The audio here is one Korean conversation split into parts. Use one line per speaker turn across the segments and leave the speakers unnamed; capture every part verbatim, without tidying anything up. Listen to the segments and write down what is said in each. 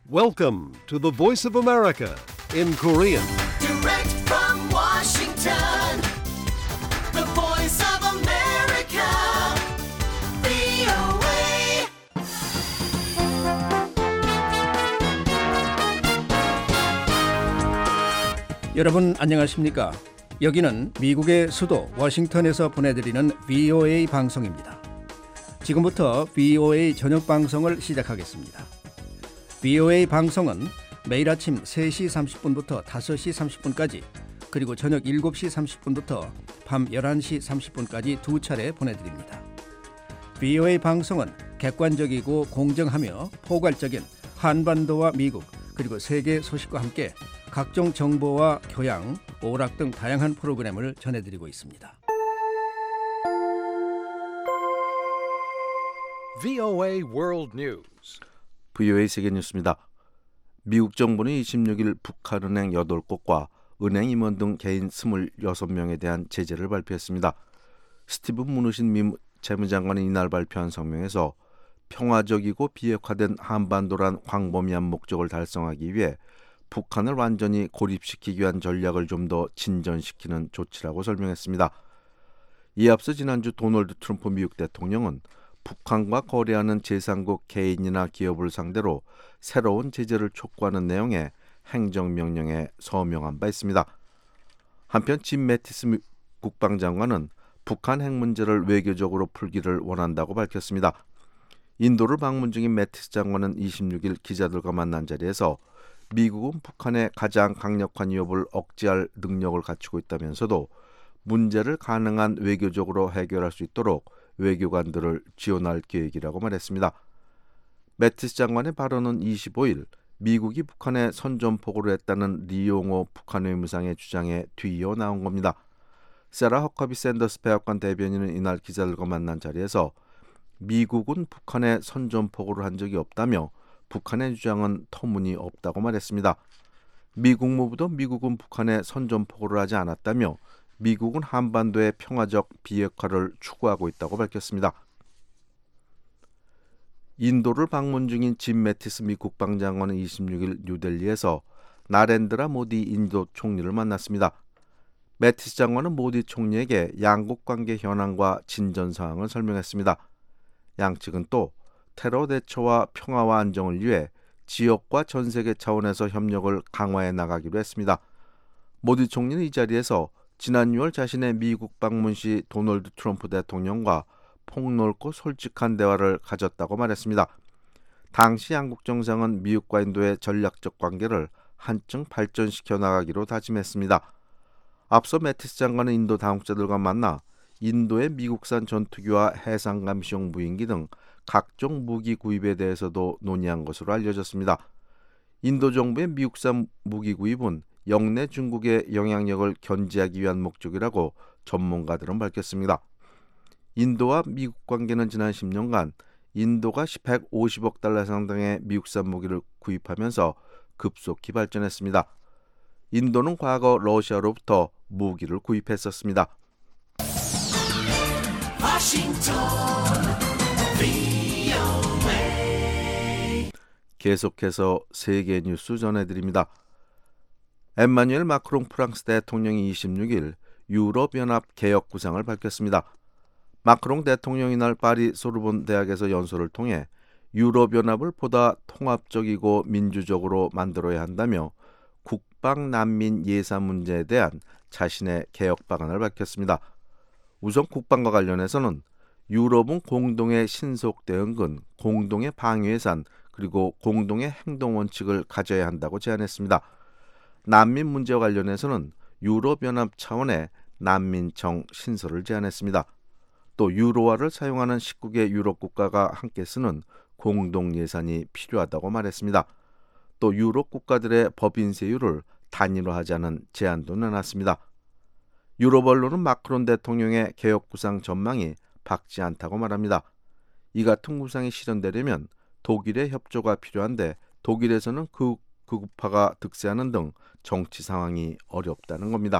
Welcome to the Voice of America in Korean.
Direct from Washington, the Voice of America, 브이오에이.
여러분 안녕하십니까? 여기는 미국의 수도 워싱턴에서 보내드리는 브이오에이 방송입니다. 지금부터 브이오에이 저녁 방송을 시작하겠습니다. 브이오에이 방송은 매일 아침 세 시 삼십 분부터 다섯 시 삼십 분까지 그리고 저녁 일곱 시 삼십 분부터 밤 열한 시 삼십 분까지 두 차례 보내드립니다. 브이오에이 방송은 객관적이고 공정하며 포괄적인 한반도와 미국 그리고 세계 소식과 함께 각종 정보와 교양, 오락 등 다양한 프로그램을 전해드리고 있습니다.
브이오에이 World News.
브이오에이 세계 뉴스입니다. 미국 정부는 이십육 일 북한은행 여덟 곳과 은행 임원 등 개인 이십육 명에 대한 제재를 발표했습니다. 스티브 무누신 미 재무장관이 이날 발표한 성명에서 평화적이고 비핵화된 한반도란 광범위한 목적을 달성하기 위해 북한을 완전히 고립시키기 위한 전략을 좀 더 진전시키는 조치라고 설명했습니다. 이에 앞서 지난주 도널드 트럼프 미국 대통령은 북한과 거래하는 제삼국 개인이나 기업을 상대로 새로운 제재를 촉구하는 내용의 행정명령에 서명한 바 있습니다. 한편 짐 매티스 국방장관은 북한 핵 문제를 외교적으로 풀기를 원한다고 밝혔습니다. 인도를 방문 중인 매티스 장관은 이십육 일 기자들과 만난 자리에서 미국은 북한의 가장 강력한 위협을 억제할 능력을 갖추고 있다면서도 문제를 가능한 외교적으로 해결할 수 있도록 외교관들을 지원할 계획이라고 말했습니다. 매티스 장관의 발언은 이십오 일 미국이 북한에 선전포고를 했다는 리용호 북한 외무상의 주장에 뒤이어 나온 겁니다. 세라 허커비 샌더스 백악관 대변인은 이날 기자들과 만난 자리에서 미국은 북한에 선전포고를 한 적이 없다며 북한의 주장은 터무니없다고 말했습니다. 미 국무부도 미국은 북한에 선전포고를 하지 않았다며 미국은 한반도의 평화적 비핵화를 추구하고 있다고 밝혔습니다. 인도를 방문 중인 짐 매티스 미 국방장관은 이십육 일 뉴델리에서 나렌드라 모디 인도 총리를 만났습니다. 매티스 장관은 모디 총리에게 양국 관계 현황과 진전 상황을 설명했습니다. 양측은 또 테러 대처와 평화와 안정을 위해 지역과 전 세계 차원에서 협력을 강화해 나가기로 했습니다. 모디 총리는 이 자리에서 지난 유월 자신의 미국 방문 시 도널드 트럼프 대통령과 폭넓고 솔직한 대화를 가졌다고 말했습니다. 당시 양국 정상은 미국과 인도의 전략적 관계를 한층 발전시켜 나가기로 다짐했습니다. 앞서 매티스 장관은 인도 당국자들과 만나 인도의 미국산 전투기와 해상 감시용 무인기 등 각종 무기 구입에 대해서도 논의한 것으로 알려졌습니다. 인도 정부의 미국산 무기 구입은 영내 중국의 영향력을 견제하기 위한 목적이라고 전문가들은 밝혔습니다. 인도와 미국 관계는 지난 십 년간 인도가 백오십억 달러 상당의 미국산 무기를 구입하면서 급속히 발전했습니다. 인도는 과거 러시아로부터 무기를 구입했었습니다.
워싱턴, 브이오에이.
계속해서 세계 뉴스 전해드립니다. 엠마뉴엘 마크롱 프랑스 대통령이 이십육 일 유럽연합 개혁 구상을 밝혔습니다. 마크롱 대통령이 이날 파리 소르본 대학에서 연설을 통해 유럽연합을 보다 통합적이고 민주적으로 만들어야 한다며 국방 난민 예산 문제에 대한 자신의 개혁 방안을 밝혔습니다. 우선 국방과 관련해서는 유럽은 공동의 신속 대응군, 공동의 방위 예산, 그리고 공동의 행동 원칙을 가져야 한다고 제안했습니다. 난민 문제와 관련해서는 유럽연합 차원의 난민청 신설을 제안했습니다. 또 유로화를 사용하는 십구 개 유럽 국가가 함께 쓰는 공동 예산이 필요하다고 말했습니다. 또 유럽 국가들의 법인세율을 단일화하자는 제안도 내놨습니다. 유럽 언론은 마크론 대통령의 개혁 구상 전망이 밝지 않다고 말합니다. 이 같은 구상이 실현되려면 독일의 협조가 필요한데 독일에서는 그 극우파가 득세하는 등 정치 상황이 어렵다는 겁니다.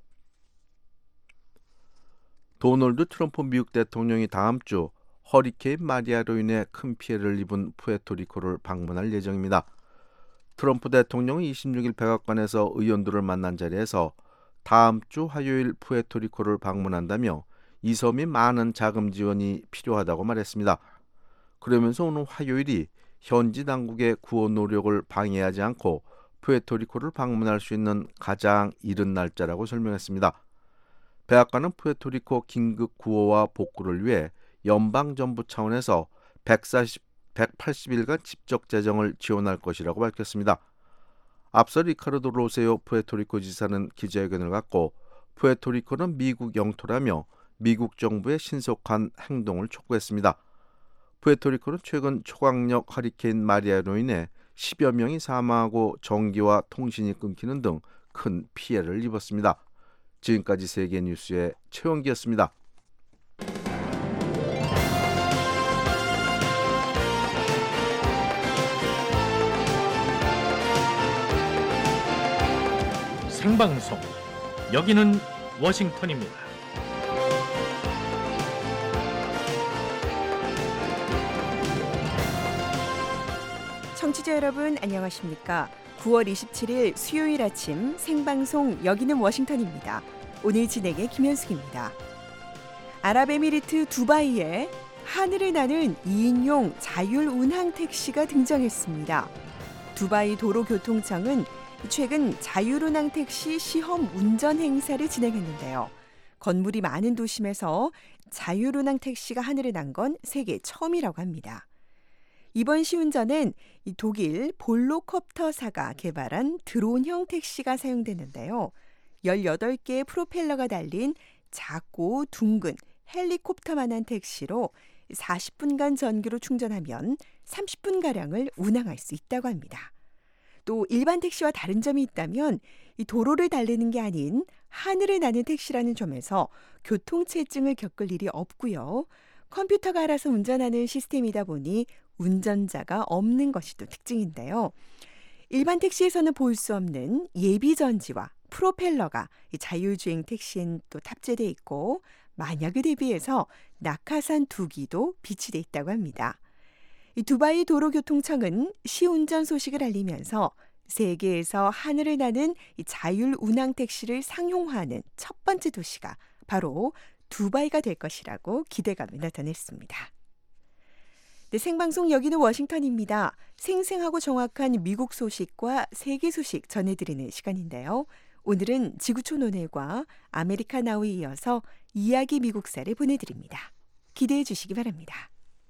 도널드 트럼프 미국 대통령이 다음 주 허리케인 마리아로 인해 큰 피해를 입은 푸에르토리코를 방문할 예정입니다. 트럼프 대통령은 이십육 일 백악관에서 의원들을 만난 자리에서 다음 주 화요일 푸에르토리코를 방문한다며 이 섬이 많은 자금 지원이 필요하다고 말했습니다. 그러면서 오는 화요일이 현지 당국의 구호 노력을 방해하지 않고 푸에르토리코를 방문할 수 있는 가장 이른 날짜라고 설명했습니다. 백악관은 푸에르토리코 긴급 구호와 복구를 위해 연방정부 차원에서 백사십, 백팔십 일간 직접 재정을 지원할 것이라고 밝혔습니다. 앞서 리카르도 로세오 푸에르토리코 지사는 기자회견을 갖고 푸에르토리코는 미국 영토라며 미국 정부의 신속한 행동을 촉구했습니다. 푸에르토리코는 최근 초강력 허리케인 마리아로 인해 십여 명이 사망하고 전기와 통신이 끊기는 등 큰 피해를 입었습니다. 지금까지 세계뉴스의 최원기였습니다.
생방송 여기는 워싱턴입니다.
청취자 여러분 안녕하십니까? 구월 이십칠일 수요일 아침 생방송 여기는 워싱턴입니다. 오늘 진행의 김현숙입니다. 아랍에미리트 두바이에 하늘을 나는 이인용 자율운항 택시가 등장했습니다. 두바이 도로교통청은 최근 자율운항 택시 시험 운전 행사를 진행했는데요. 건물이 많은 도심에서 자율운항 택시가 하늘을 난 건 세계 처음이라고 합니다. 이번 시운전엔 독일 볼로콥터사가 개발한 드론형 택시가 사용됐는데요. 열여덟 개의 프로펠러가 달린 작고 둥근 헬리콥터만한 택시로 사십 분간 전기로 충전하면 삼십 분가량을 운항할 수 있다고 합니다. 또 일반 택시와 다른 점이 있다면 이 도로를 달리는 게 아닌 하늘을 나는 택시라는 점에서 교통체증을 겪을 일이 없고요. 컴퓨터가 알아서 운전하는 시스템이다 보니 운전자가 없는 것이 또 특징인데요. 일반 택시에서는 볼 수 없는 예비전지와 프로펠러가 이 자율주행 택시엔 또 탑재되어 있고 만약에 대비해서 낙하산 두 기도 비치되어 있다고 합니다. 이 두바이 도로교통청은 시운전 소식을 알리면서 세계에서 하늘을 나는 이 자율운항 택시를 상용화하는 첫 번째 도시가 바로 두바이가 될 것이라고 기대감을 나타냈습니다. 네, 생방송 여기는 워싱턴입니다. 생생하고 정확한 미국 소식과 세계 소식 전해드리는 시간인데요. 오늘은 지구촌 오늘과 아메리카 나우에 이어서 이야기 미국사를 보내드립니다. 기대해 주시기 바랍니다.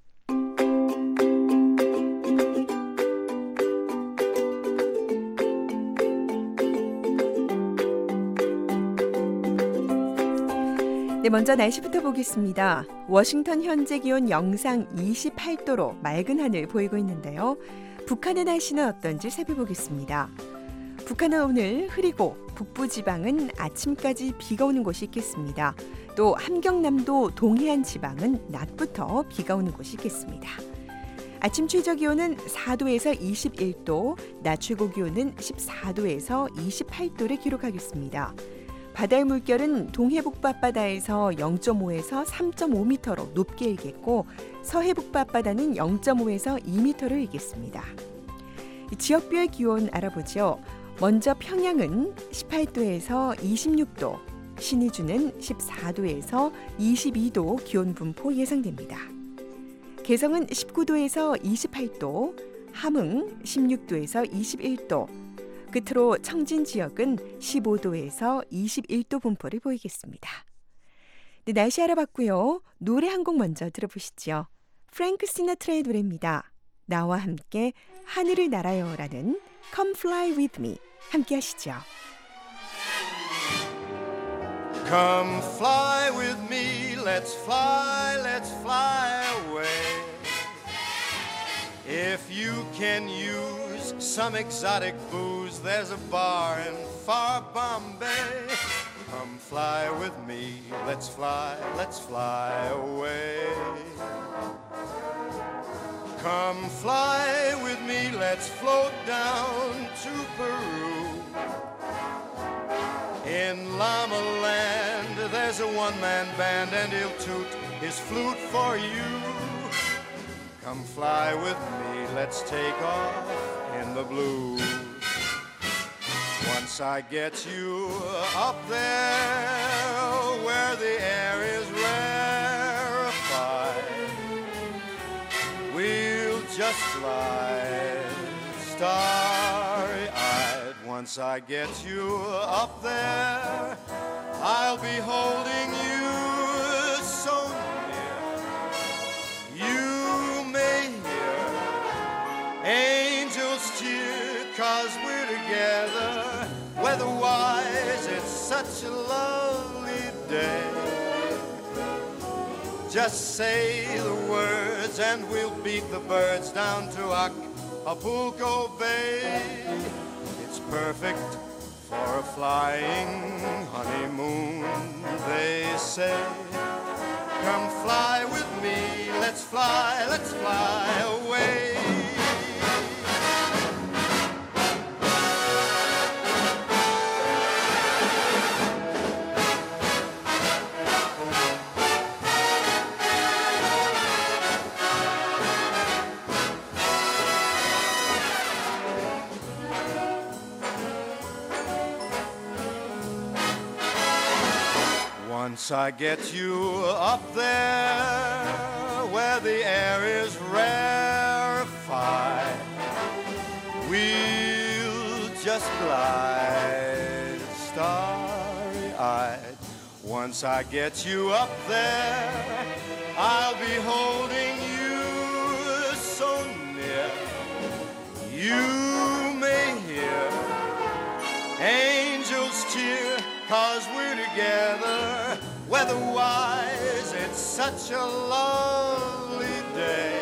네, 먼저 날씨부터 보겠습니다. 워싱턴 현재 기온 영상 이십팔 도로 맑은 하늘 보이고 있는데요. 북한의 날씨는 어떤지 살펴보겠습니다. 북한은 오늘 흐리고 북부지방은 아침까지 비가 오는 곳이 있겠습니다. 또 함경남도 동해안 지방은 낮부터 비가 오는 곳이 있겠습니다. 아침 최저 기온은 사 도에서 이십일 도, 낮 최고 기온은 십사 도에서 이십팔 도를 기록하겠습니다. 바다의 물결은 동해 북바다에서 영 점 오에서 삼 점 오 미터로 높게 일겠고 서해 북바다는 영 점 오에서 이 미터를 일겠습니다. 지역별 기온 알아보죠. 먼저 평양은 십팔 도에서 이십육 도, 신의주는 십사 도에서 이십이 도 기온 분포 예상됩니다. 개성은 십구 도에서 이십팔 도, 함흥 십육 도에서 이십일 도, 끝으로 청진 지역은 십오 도에서 이십일 도 분포를 보이겠습니다. 네, 날씨 알아봤고요. 노래 한 곡 먼저 들어보시죠. 프랭크 시나트라의 노래입니다. 나와 함께 하늘을 날아요라는 Come Fly With Me 함께 하시죠.
Come fly with me, let's fly, let's fly away. If you can use some exotic booze, there's a bar in far Bombay. Come fly with me, let's fly, let's fly away. Come fly with me, let's float down to Peru. In Llama Land, there's a one-man band and he'll toot his flute for you. Come fly with me, let's take off in the blue. Once I get you up there where the air is rarefied, we'll just fly starry-eyed. Once I get you up there, I'll be holding you so near. You may hear angels cheer, 'cause we're together. Weather-wise, it's such a lovely day. Just say the words and we'll beat the birds down to Acapulco Bay. It's perfect for a flying honeymoon, they say. Come fly with me, let's fly, let's fly away. Once I get you up there where the air is rarefied, we'll just glide starry-eyed. Once I get you up there, I'll be holding you so near. You may hear angels cheer, 'cause we're together. Weather-wise, it's such a lovely day.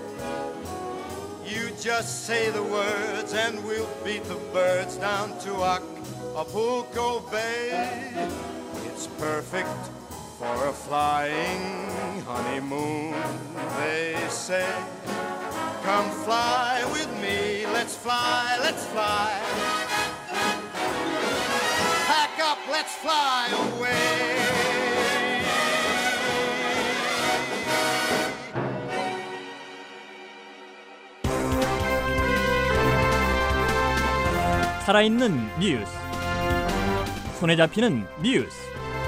You just say the words and we'll beat the birds down to Acapulco Bay. It's perfect for a flying honeymoon, they say. Come fly with me, let's fly, let's fly. Pack up, let's fly away.
살아있는 뉴스, 손에 잡히는 뉴스,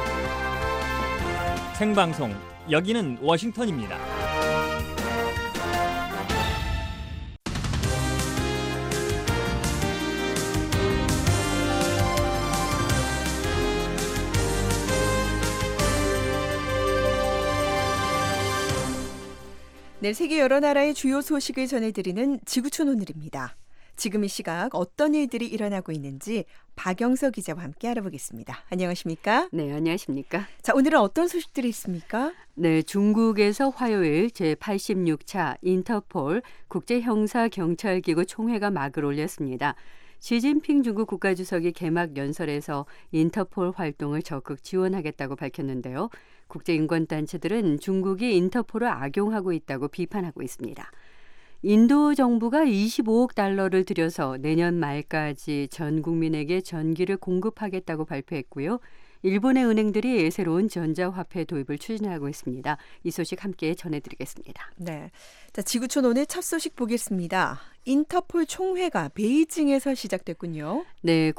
생방송 여기는 워싱턴입니다.
네, 세계 여러 나라의 주요 소식을 전해드리는 지구촌 오늘입니다. 지금 이 시각 어떤 일들이 일어나고 있는지 박영서 기자와 함께 알아보겠습니다. 안녕하십니까?
네, 안녕하십니까?
자, 오늘은 어떤 소식들이 있습니까?
네, 중국에서 화요일 제팔십육 차 인터폴 국제형사경찰기구 총회가 막을 올렸습니다. 시진핑 중국 국가주석이 개막 연설에서 인터폴 활동을 적극 지원하겠다고 밝혔는데요. 국제인권단체들은 중국이 인터폴을 악용하고 있다고 비판하고 있습니다. 인도 정부가 이십오억 달러를 들여서 내년 말까지 전 국민에게 전기를 공급하겠다고 발표했고요. 일본의 은행들이 새로운 전자화폐 도입을 추진하고 있습니다. 이 소식 함께 전해드리겠습니다.
네, 자, 지구촌 오늘 첫 소식 보겠습니다. 인터폴 총회가 베이징에서 시작됐군요.
네,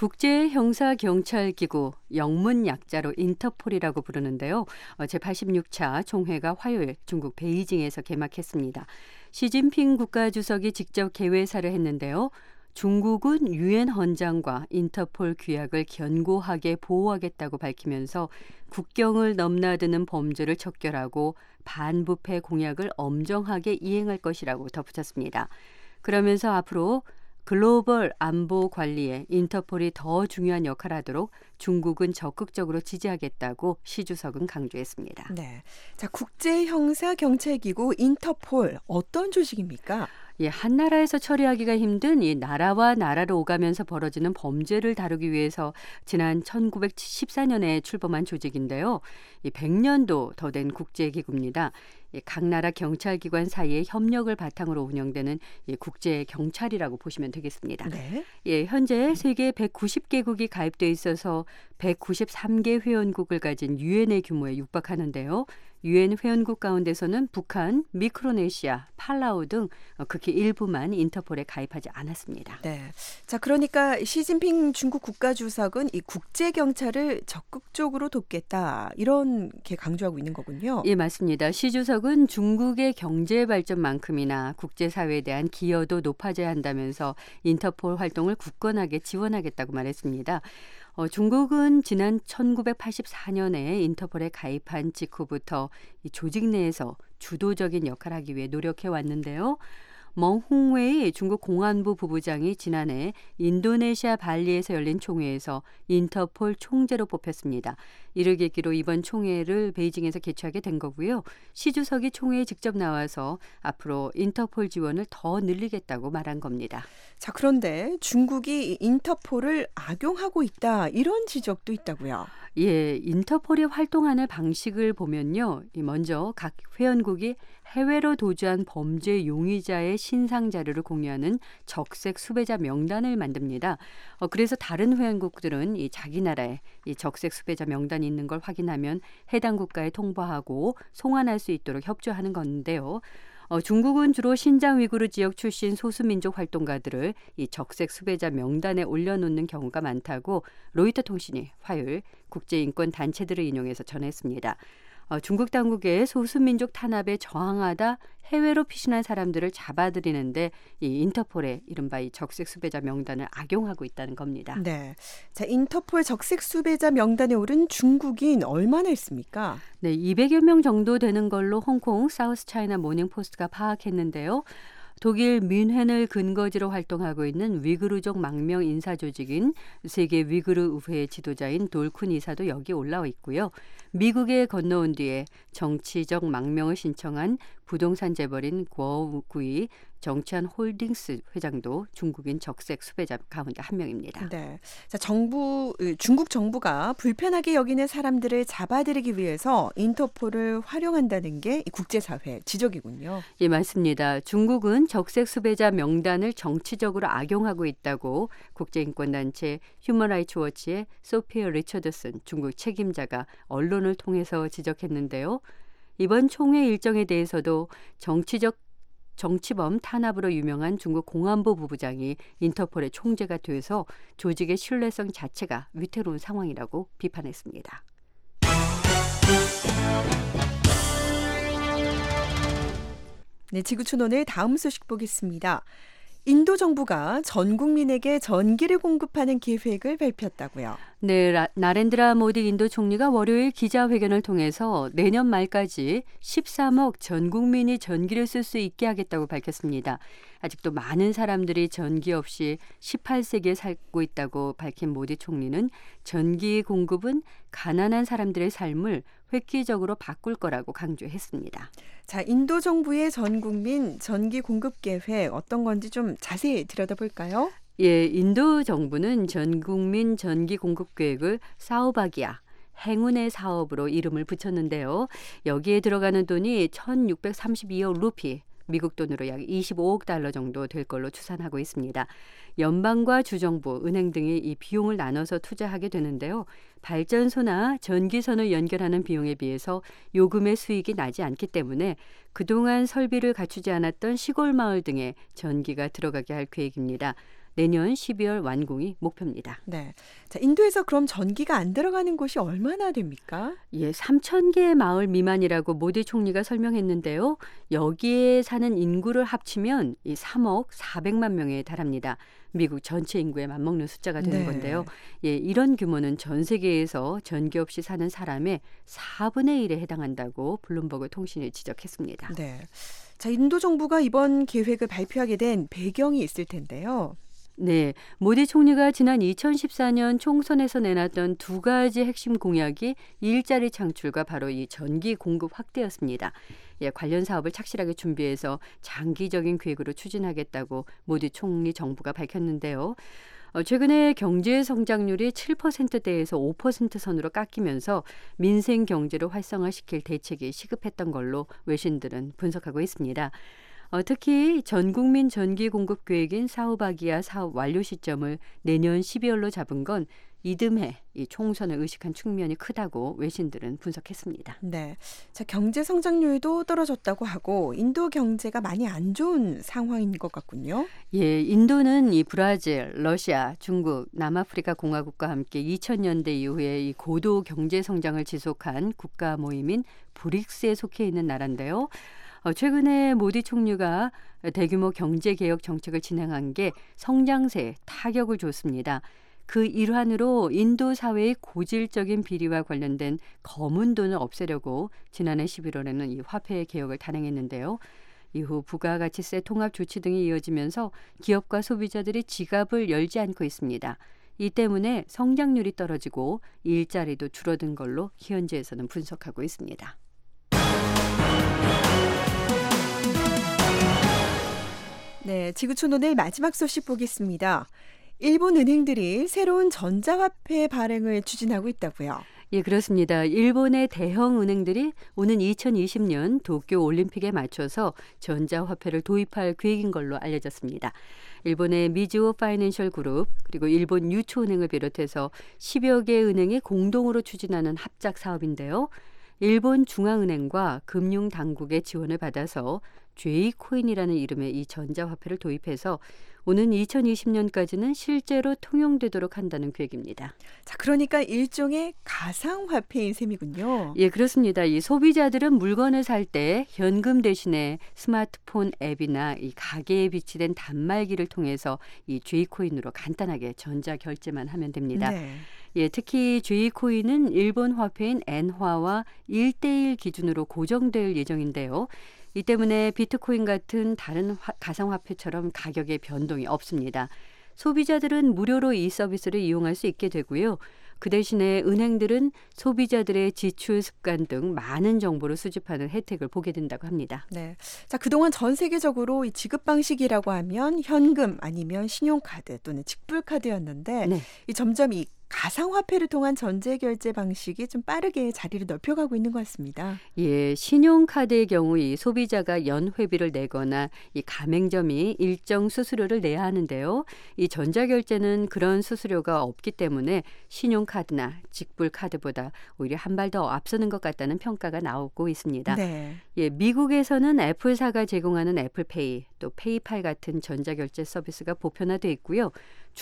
국제형사경찰기구 영문 약자로 인터폴이라고 부르는데요. 제팔십육 차 총회가 화요일 중국 베이징에서 개막했습니다. 시진핑 국가주석이 직접 개회사를 했는데요. 중국은 유엔 헌장과 인터폴 규약을 견고하게 보호하겠다고 밝히면서 국경을 넘나드는 범죄를 척결하고 반부패 공약을 엄정하게 이행할 것이라고 덧붙였습니다. 그러면서 앞으로 글로벌 안보 관리에 인터폴이 더 중요한 역할을 하도록 중국은 적극적으로 지지하겠다고 시 주석은 강조했습니다.
네, 자, 국제형사경찰기구 인터폴 어떤 조직입니까?
예, 한 나라에서 처리하기가 힘든 이 나라와 나라를 오가면서 벌어지는 범죄를 다루기 위해서 지난 천구백칠십사 년에 출범한 조직인데요. 이 백 년도 더 된 국제기구입니다. 각 나라 경찰기관 사이의 협력을 바탕으로 운영되는 국제경찰이라고 보시면 되겠습니다.
네.
예, 현재 세계 백구십 개국이 가입돼 있어서 백구십삼 개 회원국을 가진 유엔의 규모에 육박하는데요. 유엔 회원국 가운데서는 북한, 미크로네시아, 팔라우 등 극히 일부만 인터폴에 가입하지 않았습니다.
네. 자, 그러니까 시진핑 중국 국가주석은 이 국제 경찰을 적극적으로 돕겠다 이렇게 강조하고 있는 거군요.
예, 맞습니다. 시 주석은 중국의 경제 발전만큼이나 국제사회에 대한 기여도 높아져야 한다면서 인터폴 활동을 굳건하게 지원하겠다고 말했습니다. 어, 중국은 지난 천구백팔십사 년에 인터폴에 가입한 직후부터 이 조직 내에서 주도적인 역할을 하기 위해 노력해 왔는데요. 멍홍웨이 중국 공안부 부부장이 지난해 인도네시아 발리에서 열린 총회에서 인터폴 총재로 뽑혔습니다. 이를 계기로 이번 총회를 베이징에서 개최하게 된 거고요. 시 주석이 총회에 직접 나와서 앞으로 인터폴 지원을 더 늘리겠다고 말한 겁니다.
자, 그런데 중국이 인터폴을 악용하고 있다 이런 지적도 있다고요.
예, 인터폴이 활동하는 방식을 보면요. 먼저 각 회원국이 해외로 도주한 범죄 용의자의 신상 자료를 공유하는 적색 수배자 명단을 만듭니다. 어, 그래서 다른 회원국들은 이 자기 나라에 이 적색 수배자 명단이 있는 걸 확인하면 해당 국가에 통보하고 송환할 수 있도록 협조하는 건데요. 어, 중국은 주로 신장 위구르 지역 출신 소수민족 활동가들을 이 적색 수배자 명단에 올려놓는 경우가 많다고 로이터 통신이 화요일 국제인권 단체들을 인용해서 전했습니다. 어, 중국 당국의 소수민족 탄압에 저항하다 해외로 피신한 사람들을 잡아들이는데 이 인터폴의 이른바 이 적색 수배자 명단을 악용하고 있다는 겁니다.
네, 자, 인터폴 적색 수배자 명단에 오른 중국인 얼마나 있습니까?
네, 이백여 명 정도 되는 걸로 홍콩 사우스 차이나 모닝포스트가 파악했는데요. 독일 뮌헨을 근거지로 활동하고 있는 위그르족 망명 인사 조직인 세계 위그르 의회 지도자인 돌쿤 이사도 여기 올라와 있고요. 미국에 건너온 뒤에 정치적 망명을 신청한 부동산 재벌인 고우구이 정치한 홀딩스 회장도 중국인 적색 수배자 가운데 한 명입니다.
네, 자, 정부 중국 정부가 불편하게 여기는 사람들을 잡아들이기 위해서 인터폴을 활용한다는 게 이 국제사회 지적이군요.
예, 맞습니다. 중국은 적색 수배자 명단을 정치적으로 악용하고 있다고 국제인권단체 휴먼라이츠 워치의 소피아 리처드슨 중국 책임자가 언론을 통해서 지적했는데요. 이번 총회 일정에 대해서도 정치적 정치범 탄압으로 유명한 중국 공안부 부부장이 인터폴의 총재가 돼서 조직의 신뢰성 자체가 위태로운 상황이라고 비판했습니다.
네, 지구촌 오늘 다음 소식 보겠습니다. 인도 정부가 전 국민에게 전기를 공급하는 계획을 발표했다고요.
네, 라, 나렌드라 모디 인도 총리가 월요일 기자회견을 통해서 내년 말까지 십삼억 전 국민이 전기를 쓸 수 있게 하겠다고 밝혔습니다. 아직도 많은 사람들이 전기 없이 십팔 세기에 살고 있다고 밝힌 모디 총리는 전기 공급은 가난한 사람들의 삶을 획기적으로 바꿀 거라고 강조했습니다.
자, 인도 정부의 전 국민 전기 공급 계획 어떤 건지 좀 자세히 들여다볼까요?
예, 인도 정부는 전 국민 전기 공급 계획을 사우바기야, 행운의 사업으로 이름을 붙였는데요. 여기에 들어가는 돈이 천육백삼십이억 루피, 미국 돈으로 약 이십오억 달러 정도 될 걸로 추산하고 있습니다. 연방과 주정부, 은행 등이 이 비용을 나눠서 투자하게 되는데요. 발전소나 전기선을 연결하는 비용에 비해서 요금의 수익이 나지 않기 때문에 그동안 설비를 갖추지 않았던 시골 마을 등에 전기가 들어가게 할 계획입니다. 내년 십이월 완공이 목표입니다.
네, 자, 인도에서 그럼 전기가 안 들어가는 곳이 얼마나 됩니까?
예, 삼천 개의 마을 미만이라고 모디 총리가 설명했는데요. 여기에 사는 인구를 합치면 이 삼억 사백만 명에 달합니다. 미국 전체 인구에 맞먹는 숫자가 되는
네.
건데요. 예, 이런 규모는 전 세계에서 전기 없이 사는 사람의 사분의 일에 해당한다고 블룸버그 통신이 지적했습니다.
네, 자, 인도 정부가 이번 계획을 발표하게 된 배경이 있을 텐데요.
네, 모디 총리가 지난 이천십사 년 총선에서 내놨던 두 가지 핵심 공약이 일자리 창출과 바로 이 전기 공급 확대였습니다. 예, 관련 사업을 착실하게 준비해서 장기적인 계획으로 추진하겠다고 모디 총리 정부가 밝혔는데요. 어, 최근에 경제 성장률이 칠 퍼센트대에서 오 퍼센트 선으로 깎이면서 민생 경제를 활성화시킬 대책이 시급했던 걸로 외신들은 분석하고 있습니다. 어, 특히 전국민 전기 공급 계획인 사우바기야 사업 완료 시점을 내년 십이월로 잡은 건 이듬해 이 총선을 의식한 측면이 크다고 외신들은 분석했습니다.
네, 자 경제 성장률도 떨어졌다고 하고 인도 경제가 많이 안 좋은 상황인 것 같군요.
예, 인도는 이 브라질, 러시아, 중국, 남아프리카 공화국과 함께 이천 년대 이후에 이 고도 경제 성장을 지속한 국가 모임인 브릭스에 속해 있는 나라인데요. 어, 최근에 모디 총리가 대규모 경제개혁 정책을 진행한 게 성장세에 타격을 줬습니다. 그 일환으로 인도 사회의 고질적인 비리와 관련된 검은 돈을 없애려고 지난해 십일월에는 이 화폐 개혁을 단행했는데요. 이후 부가가치세 통합 조치 등이 이어지면서 기업과 소비자들이 지갑을 열지 않고 있습니다. 이 때문에 성장률이 떨어지고 일자리도 줄어든 걸로 현지에서는 분석하고 있습니다.
네, 지구촌 오늘 마지막 소식 보겠습니다. 일본 은행들이 새로운 전자화폐 발행을 추진하고 있다고요.
예, 그렇습니다. 일본의 대형 은행들이 오는 이천이십 년 도쿄 올림픽에 맞춰서 전자화폐를 도입할 계획인 걸로 알려졌습니다. 일본의 미즈호 파이낸셜 그룹 그리고 일본 유초은행을 비롯해서 십여 개 은행이 공동으로 추진하는 합작 사업인데요. 일본 중앙은행과 금융당국의 지원을 받아서 제이코인이라는 이름의 이 전자화폐를 도입해서 오는 이천이십 년까지는 실제로 통용되도록 한다는 계획입니다.
자, 그러니까 일종의 가상화폐인 셈이군요.
예, 그렇습니다. 이 소비자들은 물건을 살 때 현금 대신에 스마트폰 앱이나 이 가게에 비치된 단말기를 통해서 이 제이코인으로 간단하게 전자 결제만 하면 됩니다.
네.
예, 특히 제이코인은 일본 화폐인 엔화와 일 대일 기준으로 고정될 예정인데요. 이 때문에 비트코인 같은 다른 화, 가상화폐처럼 가격의 변동이 없습니다. 소비자들은 무료로 이 서비스를 이용할 수 있게 되고요. 그 대신에 은행들은 소비자들의 지출 습관 등 많은 정보를 수집하는 혜택을 보게 된다고 합니다.
네. 자, 그동안 전 세계적으로 이 지급 방식이라고 하면 현금 아니면 신용카드 또는 직불카드였는데
네.
이 점점 이 가상화폐를 통한 전제결제 방식이 좀 빠르게 자리를 넓혀가고 있는 것 같습니다.
예, 신용카드의 경우 이 소비자가 연회비를 내거나 이 가맹점이 일정 수수료를 내야 하는데요. 이 전자결제는 그런 수수료가 없기 때문에 신용카드나 직불카드보다 오히려 한 발 더 앞서는 것 같다는 평가가 나오고 있습니다.
네.
예, 미국에서는 애플사가 제공하는 애플페이, 또 페이팔 같은 전자결제 서비스가 보편화돼 있고요.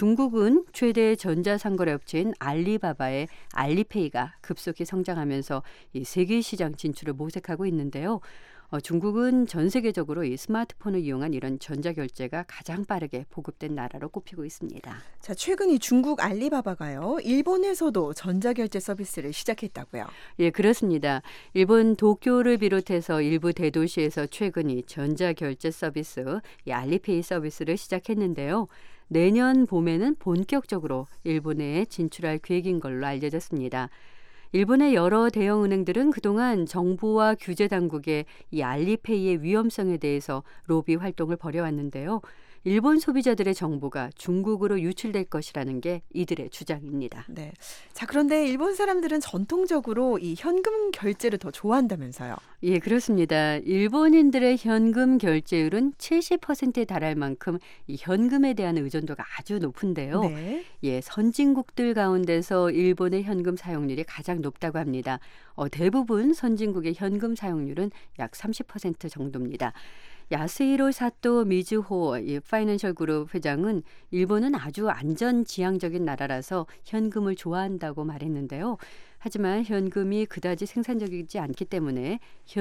중국은 최대 전자상거래 업체인 알리바바의 알리페이가 급속히 성장하면서 이 세계 시장 진출을 모색하고 있는데요. 어, 중국은 전 세계적으로 이 스마트폰을 이용한 이런 전자결제가 가장 빠르게 보급된 나라로 꼽히고 있습니다.
자, 최근 이 중국 알리바바가요, 일본에서도 전자결제 서비스를 시작했다고요.
예, 그렇습니다. 일본 도쿄를 비롯해서 일부 대도시에서 최근 이 전자결제 서비스, 이 알리페이 서비스를 시작했는데요. 내년 봄에는 본격적으로 일본에 진출할 계획인 걸로 알려졌습니다. 일본의 여러 대형 은행들은 그동안 정부와 규제 당국의 이 알리페이의 위험성에 대해서 로비 활동을 벌여왔는데요. 일본 소비자들의 정보가 중국으로 유출될 것이라는 게 이들의 주장입니다.
네. 자, 그런데 일본 사람들은 전통적으로 이 현금 결제를 더 좋아한다면서요.
예, 그렇습니다. 일본인들의 현금 결제율은 칠십 퍼센트에 달할 만큼 이 현금에 대한 의존도가 아주 높은데요.
네.
예, 선진국들 가운데서 일본의 현금 사용률이 가장 높다고 합니다. 어, 대부분 선진국의 현금 사용률은 약 삼십 퍼센트 정도입니다. 야스히로 사토 미즈호 이 파이낸셜 그룹 회장은 일본은 아주 안전지향적인 나라라서 현금을 좋아한다고 말했는데요. 하지만 현금이 그다지 생산적이지 않기 때문에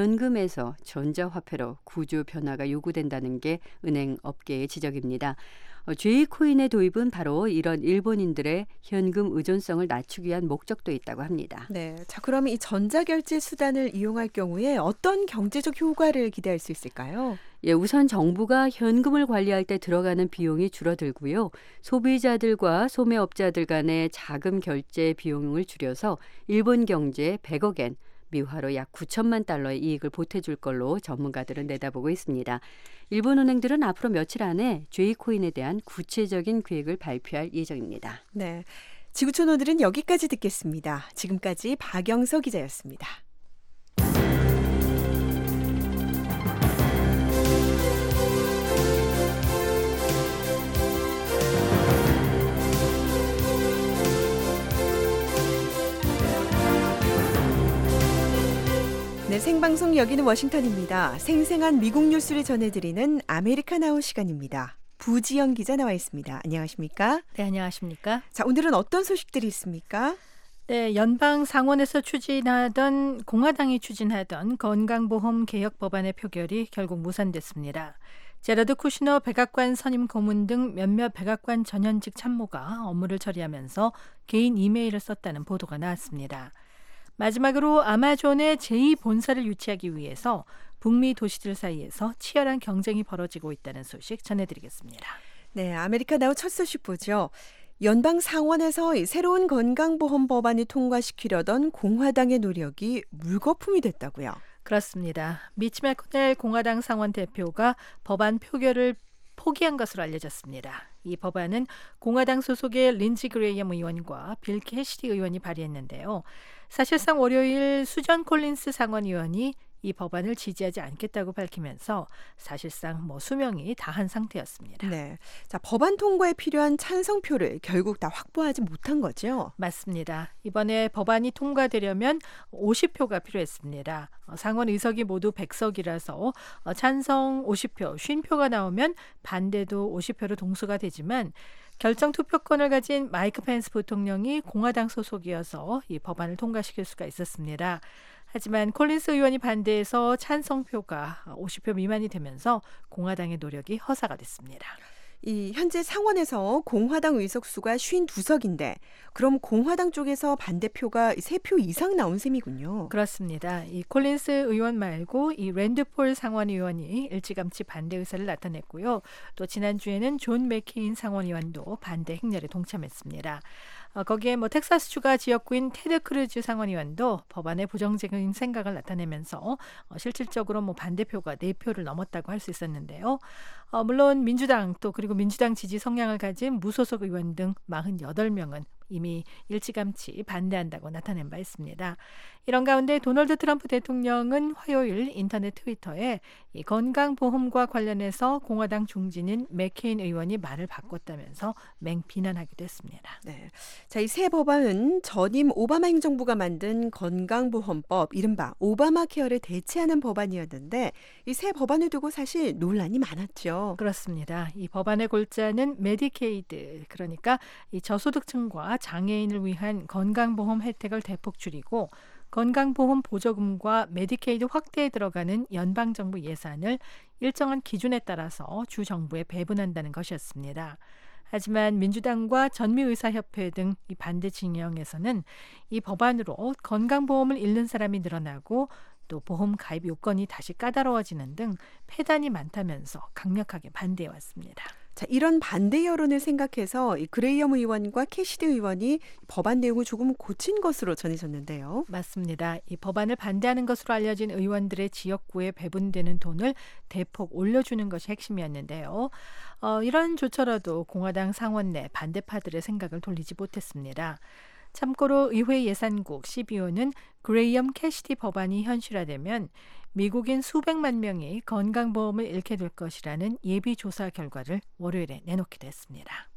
현금에서 전자화폐로 구조 변화가 요구된다는 게 은행 업계의 지적입니다. 제이코인의 도입은 바로 이런 일본인들의 현금 의존성을 낮추기 위한 목적도 있다고 합니다.
네. 자, 그러면 이 전자결제 수단을 이용할 경우에 어떤 경제적 효과를 기대할 수 있을까요?
예, 우선 정부가 현금을 관리할 때 들어가는 비용이 줄어들고요. 소비자들과 소매업자들 간의 자금 결제 비용을 줄여서 일본 경제에 백억 엔, 미화로 약 구천만 달러의 이익을 보태줄 걸로 전문가들은 내다보고 있습니다. 일본 은행들은 앞으로 며칠 안에 제이코인에 대한 구체적인 계획을 발표할 예정입니다.
네. 지구촌 오늘은 여기까지 듣겠습니다. 지금까지 박영서 기자였습니다. 네, 생방송 여기는 워싱턴입니다. 생생한 미국 뉴스를 전해드리는 아메리카 나우 시간입니다. 부지영 기자 나와 있습니다. 안녕하십니까?
네, 안녕하십니까?
자, 오늘은 어떤 소식들이 있습니까?
네, 연방 상원에서 추진하던 공화당이 추진하던 건강보험 개혁 법안의 표결이 결국 무산됐습니다. 제러드 쿠시너 백악관 선임 고문 등 몇몇 백악관 전현직 참모가 업무를 처리하면서 개인 이메일을 썼다는 보도가 나왔습니다. 마지막으로 아마존의 제이 본사를 유치하기 위해서 북미 도시들 사이에서 치열한 경쟁이 벌어지고 있다는 소식 전해드리겠습니다.
네, 아메리카 나우 첫 소식 보죠. 연방 상원에서 새로운 건강보험 법안을 통과시키려던 공화당의 노력이 물거품이 됐다고요.
그렇습니다. 미치 매코넬 공화당 상원 대표가 법안 표결을 포기한 것으로 알려졌습니다. 이 법안은 공화당 소속의 린지 그레이엄 의원과 빌 캐시디 의원이 발의했는데요. 사실상 월요일 수전 콜린스 상원의원이 이 법안을 지지하지 않겠다고 밝히면서 사실상 뭐 수명이 다한 상태였습니다.
네, 자 법안 통과에 필요한 찬성표를 결국 다 확보하지 못한 거죠?
맞습니다. 이번에 법안이 통과되려면 오십 표가 필요했습니다. 상원 의석이 모두 백 석이라서 찬성 오십 표, 오십 표가 나오면 반대도 오십 표로 동수가 되지만 결정 투표권을 가진 마이크 펜스 부통령이 공화당 소속이어서 이 법안을 통과시킬 수가 있었습니다. 하지만 콜린스 의원이 반대해서 찬성표가 오십 표 미만이 되면서 공화당의 노력이 허사가 됐습니다.
이 현재 상원에서 공화당 의석수가 오십이 석인데 그럼 공화당 쪽에서 반대표가 세 표 이상 나온 셈이군요.
그렇습니다. 이 콜린스 의원 말고 이 랜드폴 상원 의원이 일찌감치 반대 의사를 나타냈고요. 또 지난주에는 존 맥케인 상원 의원도 반대 행렬에 동참했습니다. 어, 거기에 뭐 텍사스주가 지역구인 테드 크루즈 상원의원도 법안에 부정적인 생각을 나타내면서 어, 실질적으로 뭐 반대표가 네 표를 넘었다고 할 수 있었는데요. 어, 물론 민주당 또 그리고 민주당 지지 성향을 가진 무소속 의원 등 사십팔 명은 이미 일찌감치 반대한다고 나타낸 바 있습니다. 이런 가운데 도널드 트럼프 대통령은 화요일 인터넷 트위터에 이 건강보험과 관련해서 공화당 중진인 맥케인 의원이 말을 바꿨다면서 맹비난하기도 했습니다.
네, 자, 이 새 법안은 전임 오바마 행정부가 만든 건강보험법, 이른바 오바마 케어를 대체하는 법안이었는데 이 새 법안을 두고 사실 논란이 많았죠.
그렇습니다. 이 법안의 골자는 메디케이드, 그러니까 이 저소득층과 장애인을 위한 건강보험 혜택을 대폭 줄이고 건강보험 보조금과 메디케이드 확대에 들어가는 연방정부 예산을 일정한 기준에 따라서 주정부에 배분한다는 것이었습니다. 하지만 민주당과 전미의사협회 등 이 반대 진영에서는 이 법안으로 건강보험을 잃는 사람이 늘어나고 또 보험 가입 요건이 다시 까다로워지는 등 폐단이 많다면서 강력하게 반대해왔습니다.
자, 이런 반대 여론을 생각해서 이 그레이엄 의원과 캐시디 의원이 법안 내용을 조금 고친 것으로 전해졌는데요.
맞습니다. 이 법안을 반대하는 것으로 알려진 의원들의 지역구에 배분되는 돈을 대폭 올려주는 것이 핵심이었는데요. 어, 이런 조처라도 공화당 상원 내 반대파들의 생각을 돌리지 못했습니다. 참고로 의회 예산국 씨비오는 그레이엄 캐시디 법안이 현실화되면 미국인 수백만 명이 건강보험을 잃게 될 것이라는 예비조사 결과를 월요일에 내놓기도 했습니다.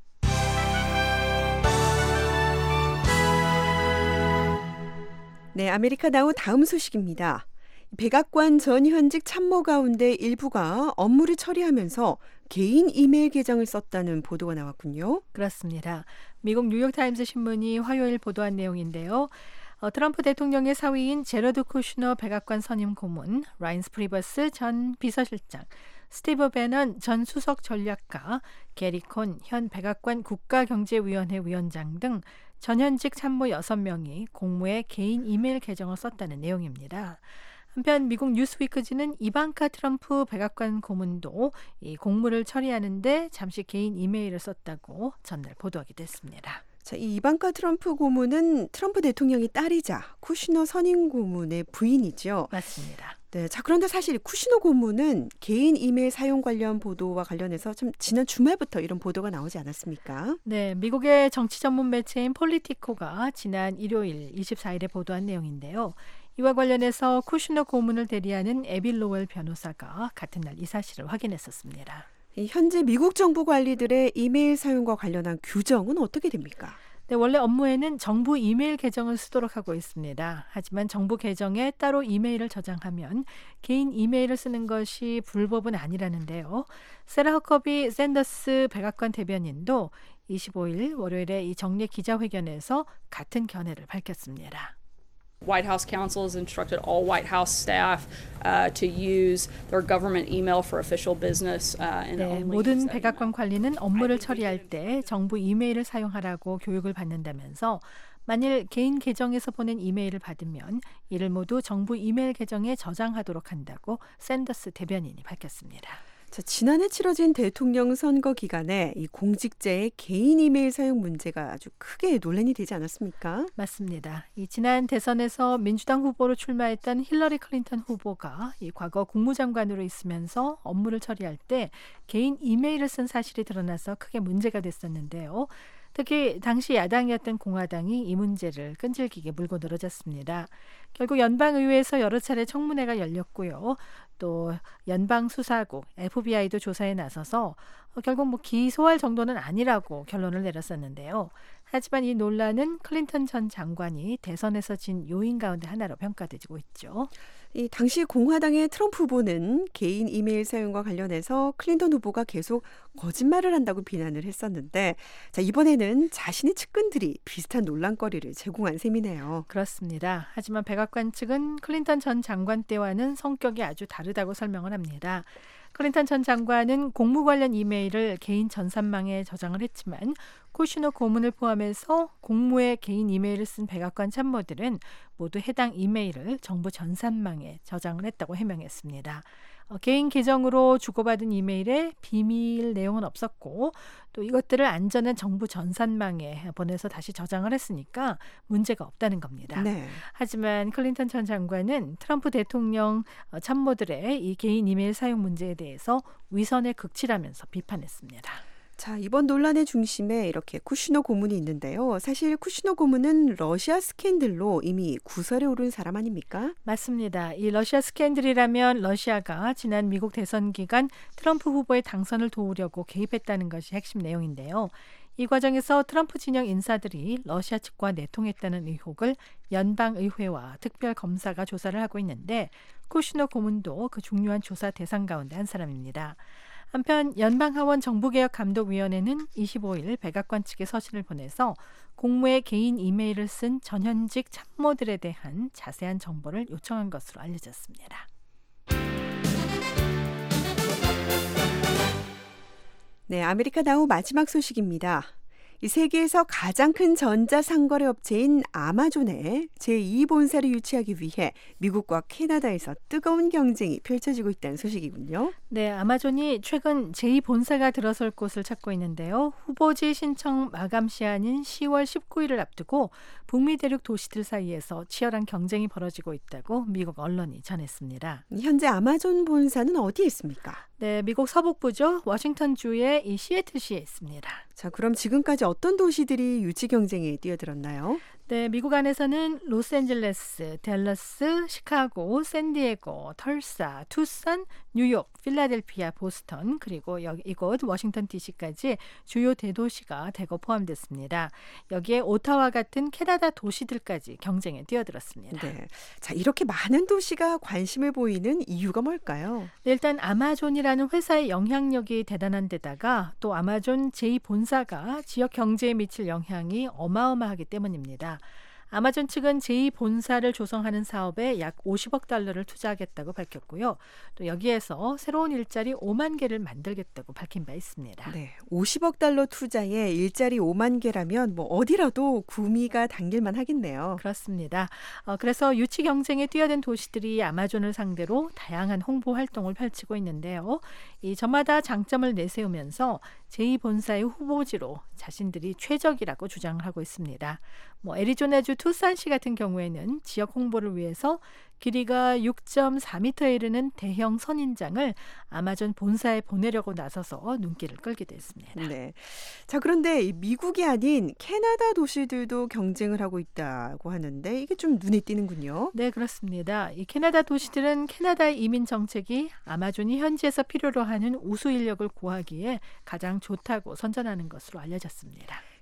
네, 아메리카 나우 다음 소식입니다. 백악관 전현직 참모 가운데 일부가 업무를 처리하면서 개인 이메일 계정을 썼다는 보도가 나왔군요.
그렇습니다. 미국 뉴욕타임스 신문이 화요일 보도한 내용인데요. 어, 트럼프 대통령의 사위인 제러드 쿠시너 백악관 선임 고문, 라인스 프리버스 전 비서실장, 스티브 배넌 전 수석 전략가, 게리 콘 현 백악관 국가경제위원회 위원장 등 전현직 참모 여섯 명이 공무에 개인 이메일 계정을 썼다는 내용입니다. 한편 미국 뉴스위크지는 이방카 트럼프 백악관 고문도 이 공무를 처리하는데 잠시 개인 이메일을 썼다고 전날 보도하기도 했습니다.
자, 이 이방카 트럼프 고문은 트럼프 대통령의 딸이자 쿠시너 선임 고문의 부인이죠.
맞습니다.
네, 자 그런데 사실 쿠시너 고문은 개인 이메일 사용 관련 보도와 관련해서 좀 지난 주말부터 이런 보도가 나오지 않았습니까?
네, 미국의 정치 전문 매체인 폴리티코가 지난 일요일 이십사일에 보도한 내용인데요. 이와 관련해서 쿠시너 고문을 대리하는 에빌 로웰 변호사가 같은 날 이 사실을 확인했었습니다.
현재 미국 정부 관리들의 이메일 사용과 관련한 규정은 어떻게 됩니까?
네, 원래 업무에는 정부 이메일 계정을 쓰도록 하고 있습니다. 하지만 정부 계정에 따로 이메일을 저장하면 개인 이메일을 쓰는 것이 불법은 아니라는데요. 세라 허커비 샌더스 백악관 대변인도 이십오일 월요일에 이 정례 기자회견에서 같은 견해를 밝혔습니다.
White House counsel has instructed all White House staff uh, to use their government email for official business. Uh, and
네,
only
모든
use that
백악관
email.
관리는 업무를 처리할 때 정부 이메일을 사용하라고 교육을 받는다면서 만일 개인 계정에서 보낸 이메일을 받으면 이를 모두 정부 이메일 계정에 저장하도록 한다고 샌더스 대변인이 밝혔습니다.
자, 지난해 치러진 대통령 선거 기간에 이 공직자의 개인 이메일 사용 문제가 아주 크게 논란이 되지 않았습니까?
맞습니다. 이 지난 대선에서 민주당 후보로 출마했던 힐러리 클린턴 후보가 이 과거 국무장관으로 있으면서 업무를 처리할 때 개인 이메일을 쓴 사실이 드러나서 크게 문제가 됐었는데요. 특히 당시 야당이었던 공화당이 이 문제를 끈질기게 물고 늘어졌습니다. 결국 연방의회에서 여러 차례 청문회가 열렸고요. 또 연방수사국 에프비아이도 조사에 나서서 결국 뭐 기소할 정도는 아니라고 결론을 내렸었는데요. 하지만 이 논란은 클린턴 전 장관이 대선에서 진 요인 가운데 하나로 평가되고 있죠.
이 당시 공화당의 트럼프 후보는 개인 이메일 사용과 관련해서 클린턴 후보가 계속 거짓말을 한다고 비난을 했었는데, 자, 이번에는 자신의 측근들이 비슷한 논란거리를 제공한 셈이네요.
그렇습니다. 하지만 백악관 측은 클린턴 전 장관 때와는 성격이 아주 다르다고 설명을 합니다. 클린턴 전 장관은 공무 관련 이메일을 개인 전산망에 저장을 했지만 쿠시너 고문을 포함해서 공무의 개인 이메일을 쓴 백악관 참모들은 모두 해당 이메일을 정부 전산망에 저장을 했다고 해명했습니다. 어, 개인 계정으로 주고받은 이메일에 비밀 내용은 없었고 또 이것들을 안전한 정부 전산망에 보내서 다시 저장을 했으니까 문제가 없다는 겁니다.
네.
하지만 클린턴 전 장관은 트럼프 대통령 참모들의 이 개인 이메일 사용 문제에 대해서 위선에 극치라면서 비판했습니다.
자, 이번 논란의 중심에 이렇게 쿠시너 고문이 있는데요. 사실 쿠시너 고문은 러시아 스캔들로 이미 구설에 오른 사람 아닙니까?
맞습니다. 이 러시아 스캔들이라면 러시아가 지난 미국 대선 기간 트럼프 후보의 당선을 도우려고 개입했다는 것이 핵심 내용인데요. 이 과정에서 트럼프 진영 인사들이 러시아 측과 내통했다는 의혹을 연방의회와 특별검사가 조사를 하고 있는데 쿠시너 고문도 그 중요한 조사 대상 가운데 한 사람입니다. 한편 연방하원 정부개혁감독위원회는 이십오일 백악관 측에 서신을 보내서 공무의 개인 이메일을 쓴 전현직 참모들에 대한 자세한 정보를 요청한 것으로 알려졌습니다.
네, 아메리카 나우 마지막 소식입니다. 이 세계에서 가장 큰 전자상거래 업체인 아마존의 제이 본사를 유치하기 위해 미국과 캐나다에서 뜨거운 경쟁이 펼쳐지고 있다는 소식이군요.
네, 아마존이 최근 제이 본사가 들어설 곳을 찾고 있는데요. 후보지 신청 마감 시한인 시월 십구일을 앞두고 북미 대륙 도시들 사이에서 치열한 경쟁이 벌어지고 있다고 미국 언론이 전했습니다.
현재 아마존 본사는 어디에 있습니까?
네, 미국 서북부죠. 워싱턴주의 이 시애틀시에 있습니다.
자, 그럼 지금까지 어떤 도시들이 유치 경쟁에 뛰어들었나요?
네, 미국 안에서는 로스앤젤레스, 댈러스, 시카고, 샌디에고, 털사, 투싼, 뉴욕, 필라델피아, 보스턴, 그리고 여기 이곳 워싱턴 디씨까지 주요 대도시가 대거 포함됐습니다. 여기에 오타와 같은 캐나다 도시들까지 경쟁에 뛰어들었습니다.
네, 자, 이렇게 많은 도시가 관심을 보이는 이유가 뭘까요?
네, 일단 아마존이라는 회사의 영향력이 대단한 데다가 또 아마존 제이 본사가 지역 경제에 미칠 영향이 어마어마하기 때문입니다. 아마존 측은 제이 본사를 조성하는 사업에 약 오십억 달러를 투자하겠다고 밝혔고요. 또 여기에서 새로운 일자리 오만 개를 만들겠다고 밝힌 바 있습니다.
네, 오십억 달러 투자에 일자리 오만 개라면 뭐 어디라도 구미가 당길만 하겠네요.
그렇습니다. 어, 그래서 유치 경쟁에 뛰어든 도시들이 아마존을 상대로 다양한 홍보 활동을 펼치고 있는데요. 이 저마다 장점을 내세우면서 제이 본사의 후보지로 자신들이 최적이라고 주장을 하고 있습니다. 뭐 애리조나주 투싼시 같은 경우에는 지역 홍보를 위해서 길이가 육 점 사 미터에 이르는 대형 선인장을 아마존 본사에 보내려고 나서서 눈길을 끌기도 했습니다.
네. 자, 그런데 미국이 아닌 캐나다 도시들도 경쟁을 하고 있다고 하는데 이게 좀 눈에 띄는군요.
네, 그렇습니다. 이 캐나다 도시들은 캐나다의 이민 정책이 아마존이 현지에서 필요로 하는 우수 인력을 구하기에 가장 좋다고 선전하는 것으로 알려졌습니다.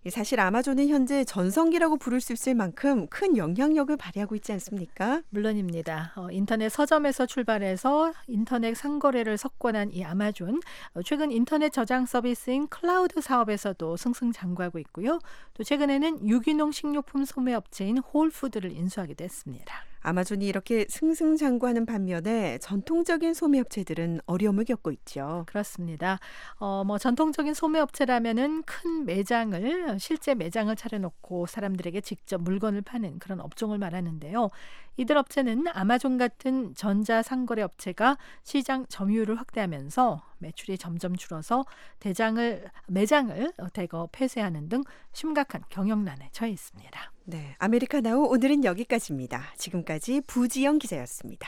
사실 아마존은 현재 전성기라고 부를 수 있을 만큼 큰 영향력을 발휘하고 있지 않습니까?
물론입니다. 어, 인터넷 서점에서 출발해서 인터넷 상거래를 석권한 이 아마존, 어, 최근 인터넷 저장 서비스인 클라우드 사업에서도 승승장구하고 있고요. 또 최근에는 유기농 식료품 소매업체인 홀푸드를 인수하기도 했습니다.
아마존이 이렇게 승승장구하는 반면에 전통적인 소매업체들은 어려움을 겪고 있죠.
그렇습니다. 어, 뭐 전통적인 소매업체라면은 큰 매장을 실제 매장을 차려놓고 사람들에게 직접 물건을 파는 그런 업종을 말하는데요. 이들 업체는 아마존 같은 전자상거래 업체가 시장 점유율을 확대하면서 매출이 점점 줄어서 대장을 매장을 대거 폐쇄하는 등 심각한 경영난에 처해 있습니다.
네, 아메리카나우 오늘은 여기까지입니다. 지금까지 부지영 기자였습니다.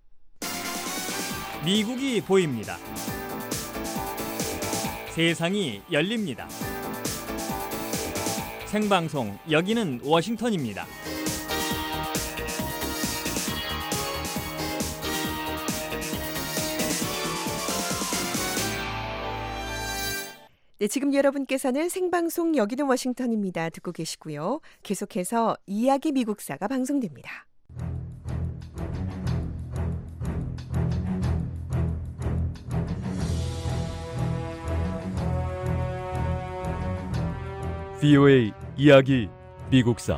미국이 보입니다. 세상이 열립니다. 생방송 여기는 워싱턴입니다.
네, 지금 여러분께서는 생방송 여기는 워싱턴입니다. 듣고 계시고요. 계속해서 이야기 미국사가 방송됩니다.
브이오에이 이야기 미국사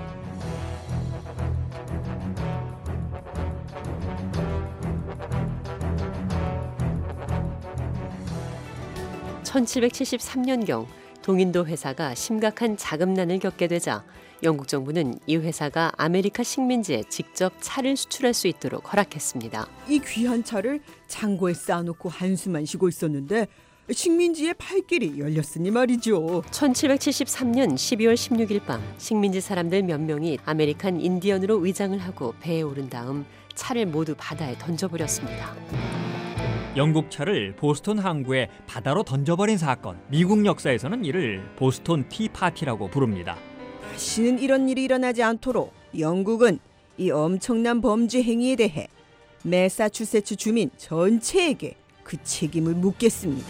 천칠백칠십삼 년경 동인도 회사가 심각한 자금난을 겪게 되자 영국 정부는 이 회사가 아메리카 식민지에 직접 차를 수출할 수 있도록 허락했습니다.
이 귀한 차를 창고에 쌓아놓고 한숨만 쉬고 있었는데 식민지의 팔길이 열렸으니 말이죠.
천칠백칠십삼 년 십이월 십육일 밤 식민지 사람들 몇 명이 아메리칸 인디언으로 위장을 하고 배에 오른 다음 차를 모두 바다에 던져버렸습니다.
영국 차를 보스턴 항구에 바다로 던져버린 사건. 미국 역사에서는 이를 보스턴 티파티라고 부릅니다.
다시는 이런 일이 일어나지 않도록 영국은 이 엄청난 범죄 행위에 대해 매사추세츠 주민 전체에게 그 책임을 묻겠습니다.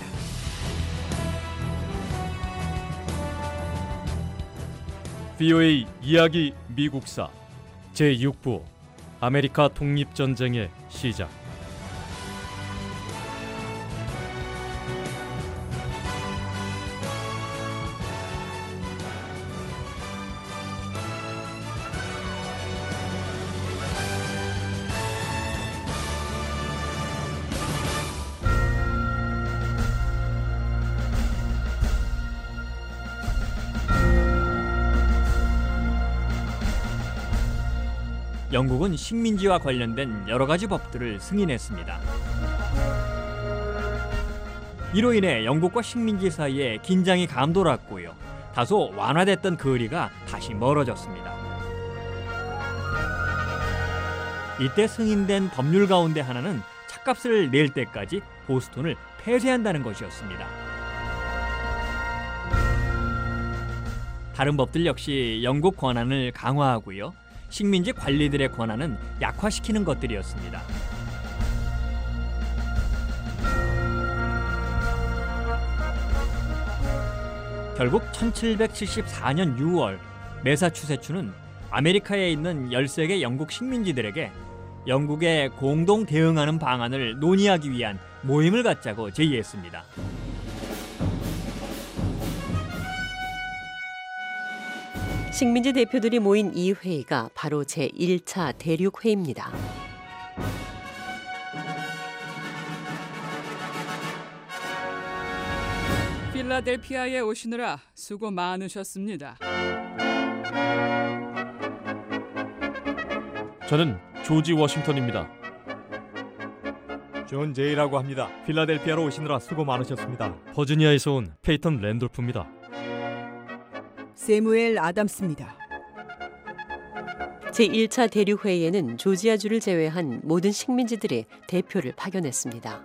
브이오에이 이야기 미국사 제육 부 아메리카 독립전쟁의 시작.
영국은 식민지와 관련된 여러 가지 법들을 승인했습니다. 이로 인해 영국과 식민지 사이에 긴장이 감돌았고요. 다소 완화됐던 거리가 다시 멀어졌습니다. 이때 승인된 법률 가운데 하나는 차값을 낼 때까지 보스턴을 폐쇄한다는 것이었습니다. 다른 법들 역시 영국 권한을 강화하고요. 식민지 관리들의 권한은 약화시키는 것들이었습니다. 결국 천칠백칠십사 년 유월 매사추세츠는 아메리카에 있는 열세 개 영국 식민지들에게 영국에 공동 대응하는 방안을 논의하기 위한 모임을 갖자고 제의했습니다.
식민지 대표들이 모인 이 회의가 바로 제일 차 대륙회의입니다.
필라델피아에 오시느라 수고 많으셨습니다.
저는 조지 워싱턴입니다.
존 제이라고 합니다. 필라델피아로 오시느라 수고 많으셨습니다.
버지니아에서 온 페이턴 랜돌프입니다.
세무엘 아담스입니다.
제일 차 대륙회의에는 조지아주를 제외한 모든 식민지들이 대표를 파견했습니다.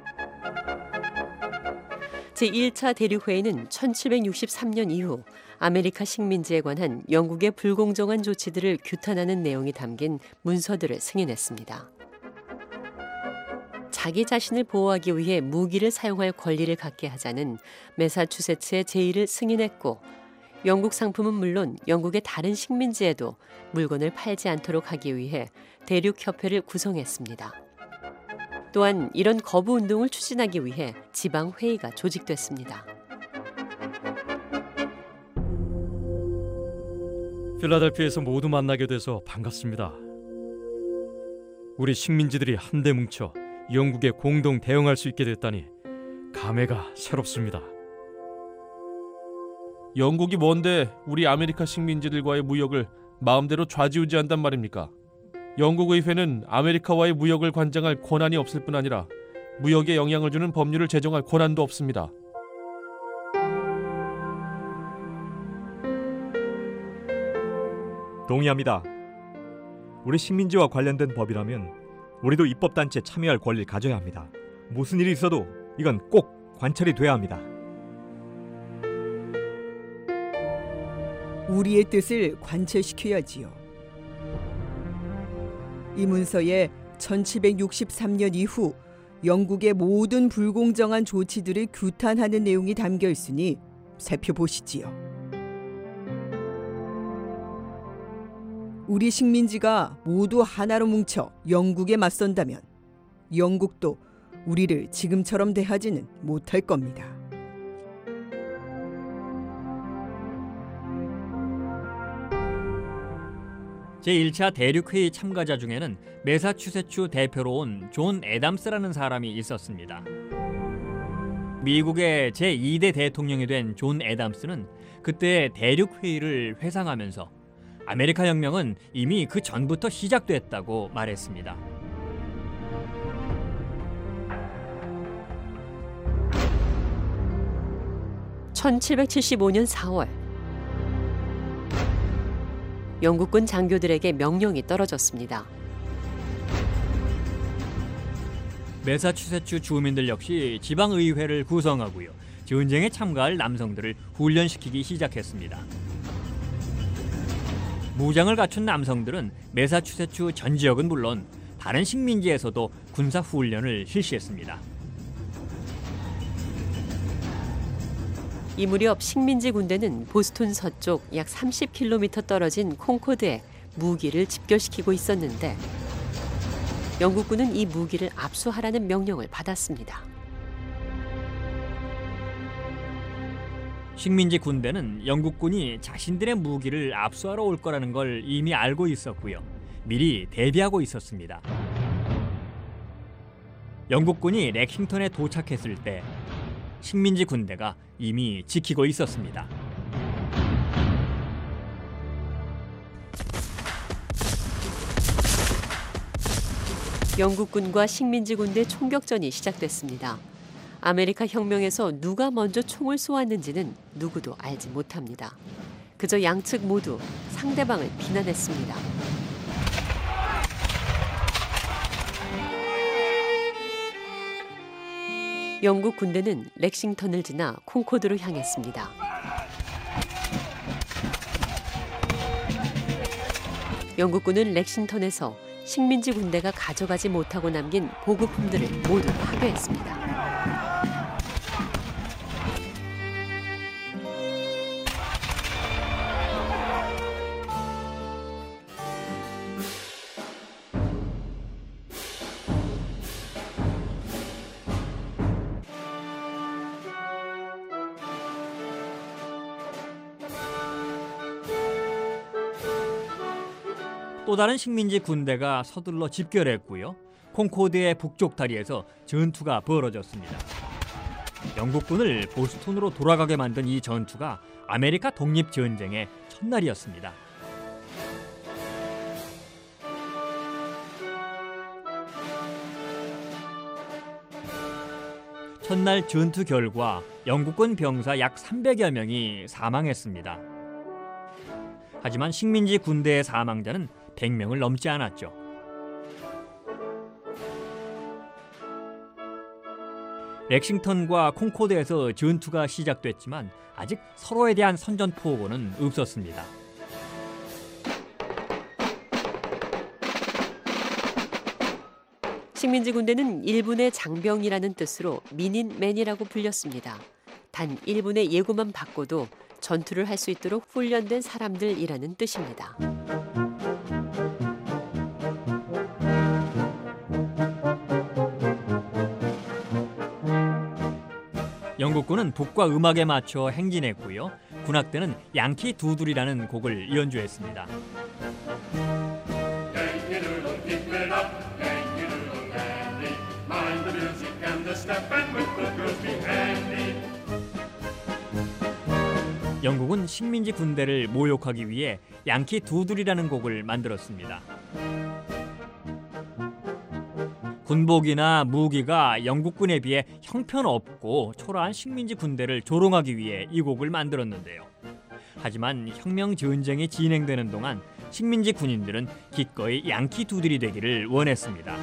제일 차 대륙회의는 천칠백육십삼 년 이후 아메리카 식민지에 관한 영국의 불공정한 조치들을 규탄하는 내용이 담긴 문서들을 승인했습니다. 자기 자신을 보호하기 위해 무기를 사용할 권리를 갖게 하자는 매사추세츠의 제의를 승인했고 영국 상품은 물론 영국의 다른 식민지에도 물건을 팔지 않도록 하기 위해 대륙협회를 구성했습니다. 또한 이런 거부 운동을 추진하기 위해 지방회의가 조직됐습니다.
필라델피아에서 모두 만나게 돼서 반갑습니다. 우리 식민지들이 한데 뭉쳐 영국에 공동 대응할 수 있게 됐다니 감회가 새롭습니다.
영국이 뭔데 우리 아메리카 식민지들과의 무역을 마음대로 좌지우지한단 말입니까? 영국 의회는 아메리카와의 무역을 관장할 권한이 없을 뿐 아니라 무역에 영향을 주는 법률을 제정할 권한도 없습니다.
동의합니다. 우리 식민지와 관련된 법이라면 우리도 입법단체에 참여할 권리를 가져야 합니다. 무슨 일이 있어도 이건 꼭 관철이 돼야 합니다.
우리의 뜻을 관철시켜야지요. 이 문서에 천칠백육십삼 년 이후 영국의 모든 불공정한 조치들을 규탄하는 내용이 담겨 있으니 살펴보시지요. 우리 식민지가 모두 하나로 뭉쳐 영국에 맞선다면 영국도 우리를 지금처럼 대하지는 못할 겁니다.
제일 차 대륙회의 참가자 중에는 매사추세츠 대표로 온 존 애담스라는 사람이 있었습니다. 미국의 제이 대 대통령이 된 존 애담스는 그때 대륙회의를 회상하면서 아메리카 혁명은 이미 그 전부터 시작됐다고 말했습니다.
천칠백칠십오 년 사월 영국군 장교들에게 명령이 떨어졌습니다.
매사추세츠 주민들 역시 지방의회를 구성하고요. 전쟁에 참가할 남성들을 훈련시키기 시작했습니다. 무장을 갖춘 남성들은 매사추세츠 전 지역은 물론 다른 식민지에서도 군사 훈련을 실시했습니다.
이 무렵 식민지 군대는 보스턴 서쪽 약 삼십 킬로미터 떨어진 콩코드에 무기를 집결시키고 있었는데 영국군은 이 무기를 압수하라는 명령을 받았습니다.
식민지 군대는 영국군이 자신들의 무기를 압수하러 올 거라는 걸 이미 알고 있었고요. 미리 대비하고 있었습니다. 영국군이 렉싱턴에 도착했을 때 식민지 군대가 이미 지키고 있었습니다.
영국군과 식민지 군대 총격전이 시작됐습니다. 아메리카 혁명에서 누가 먼저 총을 쏘았는지는 누구도 알지 못합니다. 그저 양측 모두 상대방을 비난했습니다. 영국 군대는 렉싱턴을 지나 콩코드로 향했습니다. 영국군은 렉싱턴에서 식민지 군대가 가져가지 못하고 남긴 보급품들을 모두 파괴했습니다.
또 다른 식민지 군대가 서둘러 집결했고요. 콩코드의 북쪽 다리에서 전투가 벌어졌습니다. 영국군을 보스턴으로 돌아가게 만든 이 전투가 아메리카 독립전쟁의 첫날이었습니다. 첫날 전투 결과 영국군 병사 약 삼백여 명이 사망했습니다. 하지만 식민지 군대의 사망자는 백 명을 넘지 않았죠. 렉싱턴과 콩코드에서 전투가 시작됐지만 아직 서로에 대한 선전포고는 없었습니다.
식민지 군대는 일본의 장병이라는 뜻으로 미닛맨이라고 불렸습니다. 단 일 분의 예고만 받고도 전투를 할 수 있도록 훈련된 사람들이라는 뜻입니다.
영국군은 북과 음악에 맞춰 행진했고요. 군악대는 양키 두들이라는 곡을 연주했습니다. 영국은 식민지 군대를 모욕하기 위해 양키 두들이라는 곡을 만들었습니다. 군복이나 무기가 영국군에 비해 형편없고 초라한 식민지 군대를 조롱하기 위해 이 곡을 만들었는데요. 하지만 혁명 전쟁이 진행되는 동안 식민지 군인들은 기꺼이 양키 두들이 되기를 원했습니다.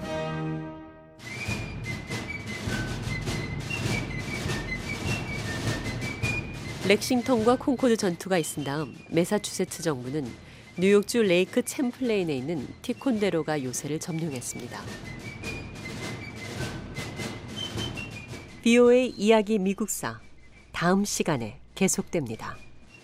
렉싱턴과 콩코드 전투가 있은 다음 매사추세츠 정부는 뉴욕주 레이크 챔플레인에 있는 티콘데로가 요새를 점령했습니다. 브이오에이 이야기 미국사 다음 시간에 계속됩니다.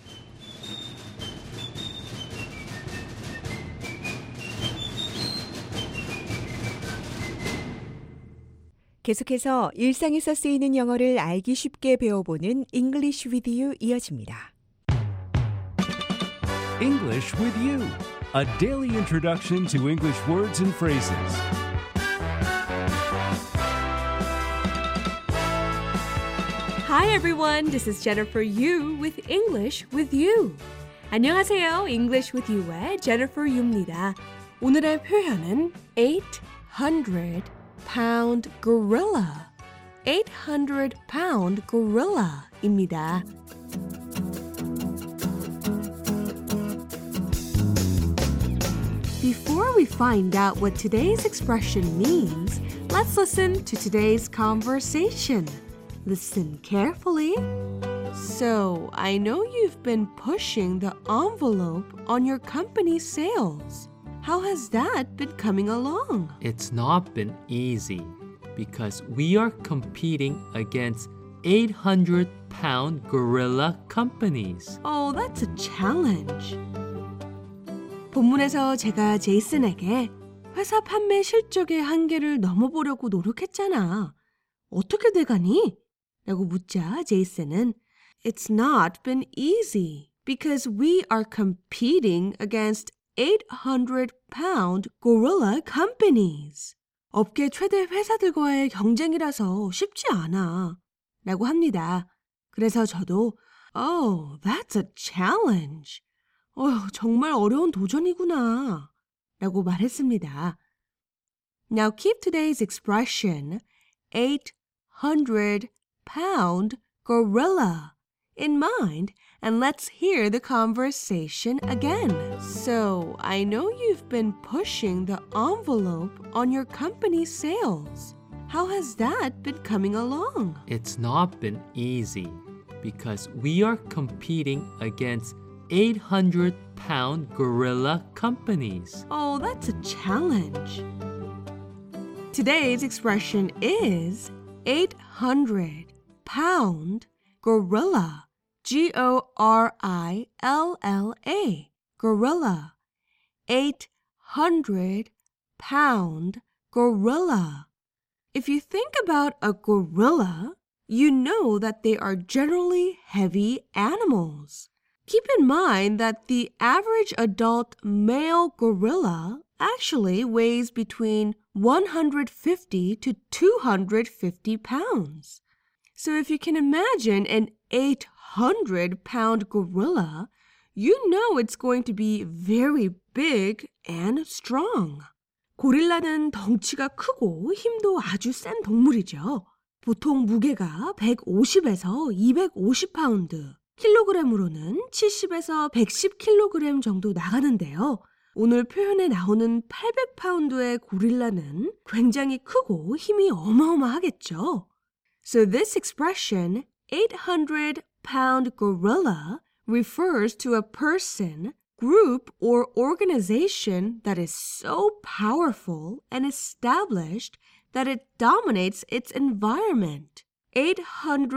계속해서 일상에서 쓰이는 영어를 알기 쉽게 배워보는 English with You 이어집니다.
English with You, a daily introduction to English words and phrases.
Hi everyone, this is Jennifer Yu with English with You. 안녕하세요, English with You의 Jennifer Yu입니다. 오늘의 표현은 eight hundred pound gorilla, eight hundred pound gorilla입니다. Before we find out what today's expression means, let's listen to today's conversation. Listen carefully. So, I know you've been pushing the envelope on your company's sales. How has that been coming along?
It's not been easy because we are competing against eight hundred pound gorilla companies.
Oh, that's a challenge. 본문에서 제가 제이슨에게 회사 판매 실적의 한계를 넘어보려고 노력했잖아. 어떻게 돼가니? 라고 묻자 제이슨은 It's not been easy because we are competing against eight hundred pound gorilla companies. 업계 최대 회사들과의 경쟁이라서 쉽지 않아. 라고 합니다. 그래서 저도 Oh, that's a challenge. 어휴, 정말 어려운 도전이구나. 라고 말했습니다. Now keep today's expression eight hundred pound gorilla in mind and let's hear the conversation again. So, I know you've been pushing the envelope on your company's sales. How has that been coming along?
It's not been easy because we are competing against eight hundred pound gorilla companies.
Oh, that's a challenge. Today's expression is eight hundred pound gorilla. G O R I L L A. Gorilla. eight hundred pound gorilla. If you think about a gorilla, you know that they are generally heavy animals. Keep in mind that the average adult male gorilla actually weighs between one hundred fifty to two hundred fifty pounds. So if you can imagine an eight hundred pound gorilla, you know it's going to be very big and strong. 고릴라는 덩치가 크고 힘도 아주 센 동물이죠. 보통 무게가 백오십에서 이백오십 파운드, 킬로그램으로는 칠십에서 백십 킬로그램 정도 나가는데요. 오늘 표현에 나오는 팔백 파운드의 고릴라는 굉장히 크고 힘이 어마어마하겠죠. So this expression, eight hundred pound gorilla, refers to a person, group, or organization that is so powerful and established that it dominates its environment. eight hundred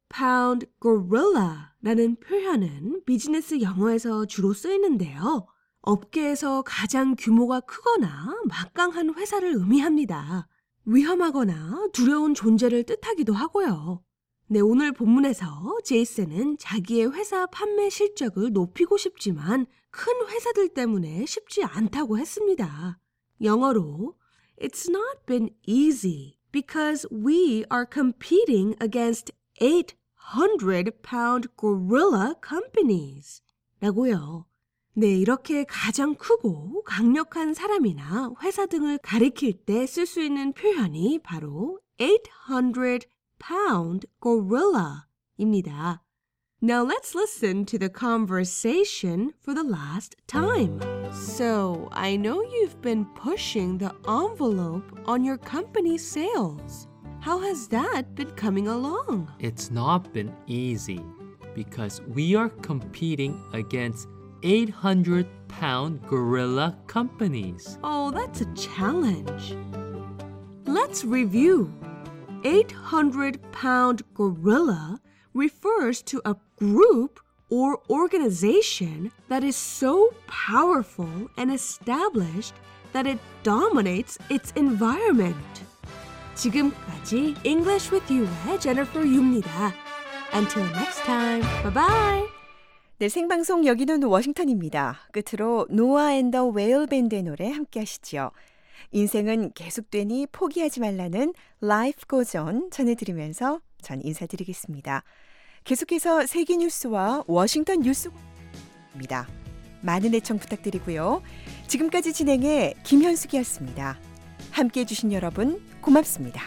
pound gorilla라는 표현은 비즈니스 영어에서 주로 쓰이는데요. 업계에서 가장 규모가 크거나 막강한 회사를 의미합니다. 위험하거나 두려운 존재를 뜻하기도 하고요. 네, 오늘 본문에서 제이슨은 자기의 회사 판매 실적을 높이고 싶지만 큰 회사들 때문에 쉽지 않다고 했습니다. 영어로 It's not been easy because we are competing against eight hundred pound gorilla companies 라고요. 네, 이렇게 가장 크고 강력한 사람이나 회사 등을 가리킬 때 쓸 수 있는 표현이 바로 eight hundred pound gorilla입니다. Now let's listen to the conversation for the last time. So, I know you've been pushing the envelope on your company's sales. How has that been coming along?
It's not been easy because we are competing against eight hundred pound gorilla companies.
Oh, that's a challenge. Let's review. eight hundred pound gorilla refers to a group or organization that is so powerful and established that it dominates its environment. 지금까지 English with You의 Jennifer Yu입니다. Until next time, bye bye.
네, 생방송 여기는 워싱턴입니다. 끝으로 노아 앤 더 웨일 밴드의 노래 함께 하시죠. 인생은 계속되니 포기하지 말라는 Life Goes On 전해드리면서 전 인사드리겠습니다. 계속해서 세계 뉴스와 워싱턴 뉴스입니다. 많은 애청 부탁드리고요. 지금까지 진행해 김현숙이었습니다. 함께해 주신 여러분 고맙습니다.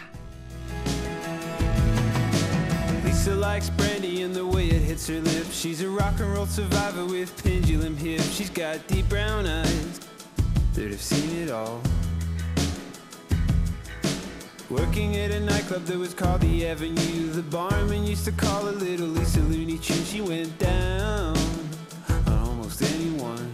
Lisa likes brandy and the way it hits her lips. She's a rock and roll survivor with pendulum hips. She's got deep brown eyes that have seen it all. Working at a nightclub that was called the Avenue. The barman used to call her Little Lisa Looney Tune. She went down on almost anyone.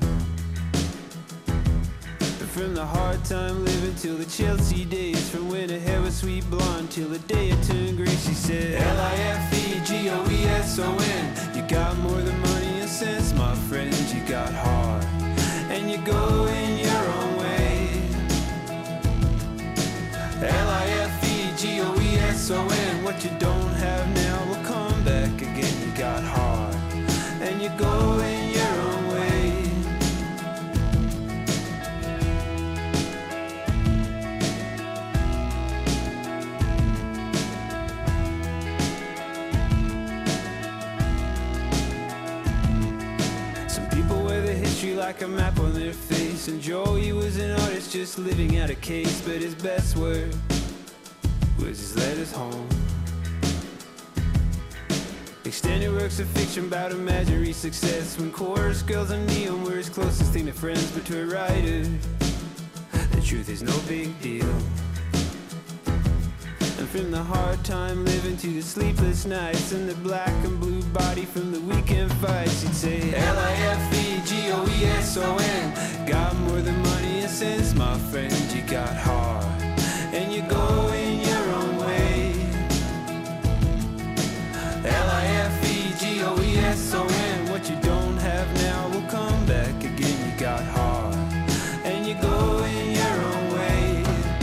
But from the hard time living till the Chelsea days, from when her hair was sweet blonde till the day it turned gray, she said L I F E G O E S O N. You got more than money and sense, my friend. You got heart and you go in your own way. L I F E G O E S O N. What you don't have now will come back again. You got heart and you go in your own way. Some people wear the history like a map on their face, and Joey was an artist just living out a case, but his best work was his letters home. Extended works of fiction about imaginary success, when chorus girls and neon were his closest thing to friends. But to a writer, the truth is no big deal. And from the hard time living to the sleepless nights, and the black and blue body from the weekend fights, he'd say L I F E G O E S O N. Got more than money and sense, my friend. You got heart and you go in your own way. L I F E G O E S O N. What you don't have now will come back again. You got heart and you go in your own way.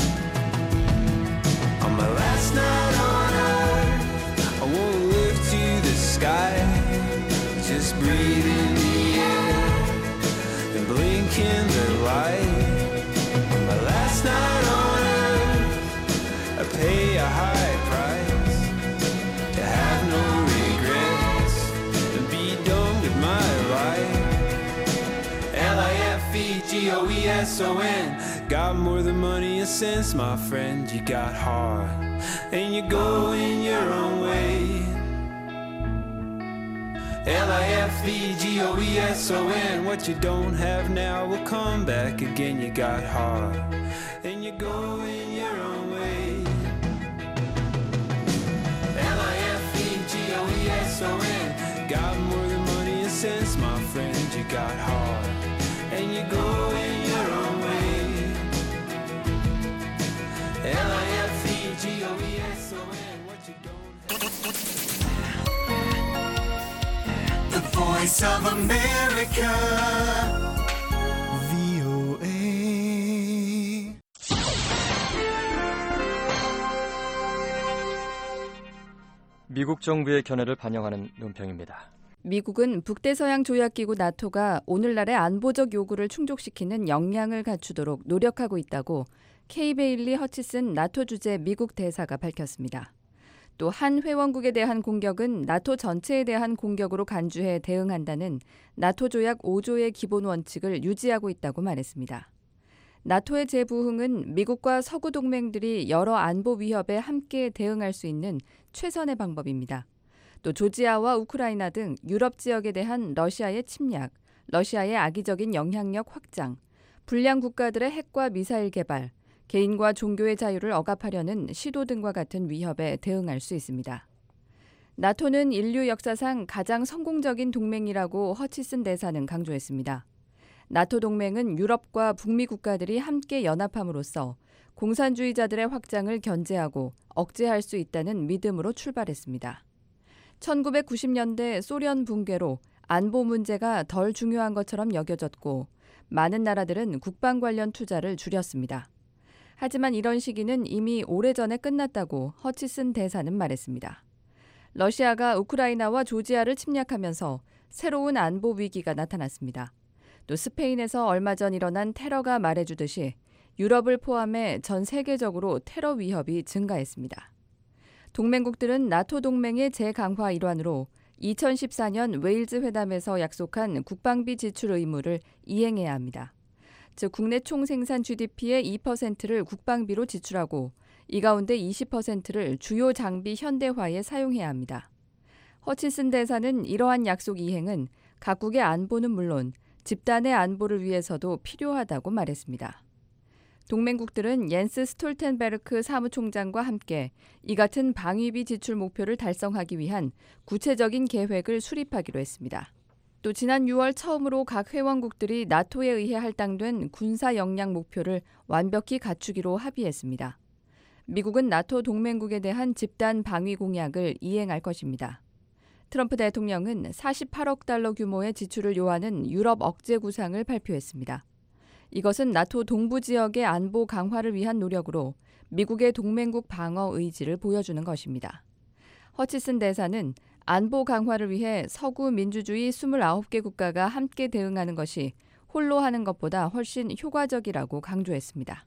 On my last night on earth, I won't live to the sky. Just breathe in the air and blink in the light. On my last night on earth, I pay a high price to have no regrets and be done with my life. L I F E G O E S O N. Got more than money and sense, my friend. You got heart and you go in your own way. L I F E G O E S O N. What you don't have now will come back again. You got heart and you go in your own way. L I F E G O E S O N. Got more than money and sense, my friend. You got heart and you go in your own way. L I F E G O E S O N. What you don't have. Voice of America, 브이오에이.
미국 정부의 견해를 반영하는 논평입니다.
미국은 북대서양 조약기구 나토가 오늘날의 안보적 요구를 충족시키는 역량을 갖추도록 노력하고 있다고 케이 베일리 허치슨 나토 주재 미국 대사가 밝혔습니다. 또 한 회원국에 대한 공격은 나토 전체에 대한 공격으로 간주해 대응한다는 나토 조약 오 조의 기본 원칙을 유지하고 있다고 말했습니다. 나토의 재부흥은 미국과 서구 동맹들이 여러 안보 위협에 함께 대응할 수 있는 최선의 방법입니다. 또 조지아와 우크라이나 등 유럽 지역에 대한 러시아의 침략, 러시아의 악의적인 영향력 확장, 불량 국가들의 핵과 미사일 개발, 개인과 종교의 자유를 억압하려는 시도 등과 같은 위협에 대응할 수 있습니다. 나토는 인류 역사상 가장 성공적인 동맹이라고 허치슨 대사는 강조했습니다. 나토 동맹은 유럽과 북미 국가들이 함께 연합함으로써 공산주의자들의 확장을 견제하고 억제할 수 있다는 믿음으로 출발했습니다. 천구백구십 년대 소련 붕괴로 안보 문제가 덜 중요한 것처럼 여겨졌고 많은 나라들은 국방 관련 투자를 줄였습니다. 하지만 이런 시기는 이미 오래전에 끝났다고 허치슨 대사는 말했습니다. 러시아가 우크라이나와 조지아를 침략하면서 새로운 안보 위기가 나타났습니다. 또 스페인에서 얼마 전 일어난 테러가 말해주듯이 유럽을 포함해 전 세계적으로 테러 위협이 증가했습니다. 동맹국들은 나토 동맹의 재강화 일환으로 이천십사 년 웨일즈 회담에서 약속한 국방비 지출 의무를 이행해야 합니다. 즉 국내 총생산 지디피의 이 퍼센트를 국방비로 지출하고 이 가운데 이십 퍼센트를 주요 장비 현대화에 사용해야 합니다. 허치슨 대사는 이러한 약속 이행은 각국의 안보는 물론 집단의 안보를 위해서도 필요하다고 말했습니다. 동맹국들은 옌스 스톨텐베르크 사무총장과 함께 이 같은 방위비 지출 목표를 달성하기 위한 구체적인 계획을 수립하기로 했습니다. 또 지난 유월 처음으로 각 회원국들이 나토에 의해 할당된 군사 역량 목표를 완벽히 갖추기로 합의했습니다. 미국은 나토 동맹국에 대한 집단 방위 공약을 이행할 것입니다. 트럼프 대통령은 사십팔억 달러 규모의 지출을 요하는 유럽 억제 구상을 발표했습니다. 이것은 나토 동부 지역의 안보 강화를 위한 노력으로 미국의 동맹국 방어 의지를 보여주는 것입니다. 허치슨 대사는 안보 강화를 위해 서구 민주주의 이십구 개 국가가 함께 대응하는 것이 홀로 하는 것보다 훨씬 효과적이라고 강조했습니다.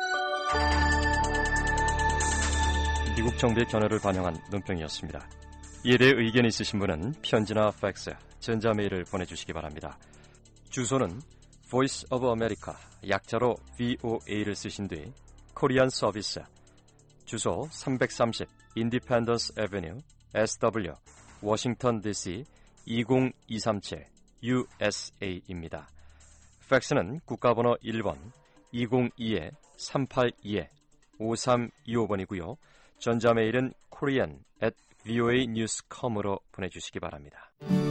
미국 정부의 견해를 반영한 논평이었습니다. 이에 대해 의견이 있으신 분은 편지나 팩스, 전자메일을 보내주시기 바랍니다. 주소는 Voice of America, 약자로 브이오에이를 쓰신 뒤 코리안 서비스, 주소 삼백삼십 Independence Avenue, 에스더블유, 워싱턴 디씨 이공이삼칠 유에스에이입니다. 팩스는 국가번호 일 번 이공이 삼팔이 오삼이오 번이고요. 전자메일은 korean at 브이오에이 뉴스 닷 컴으로 보내주시기 바랍니다.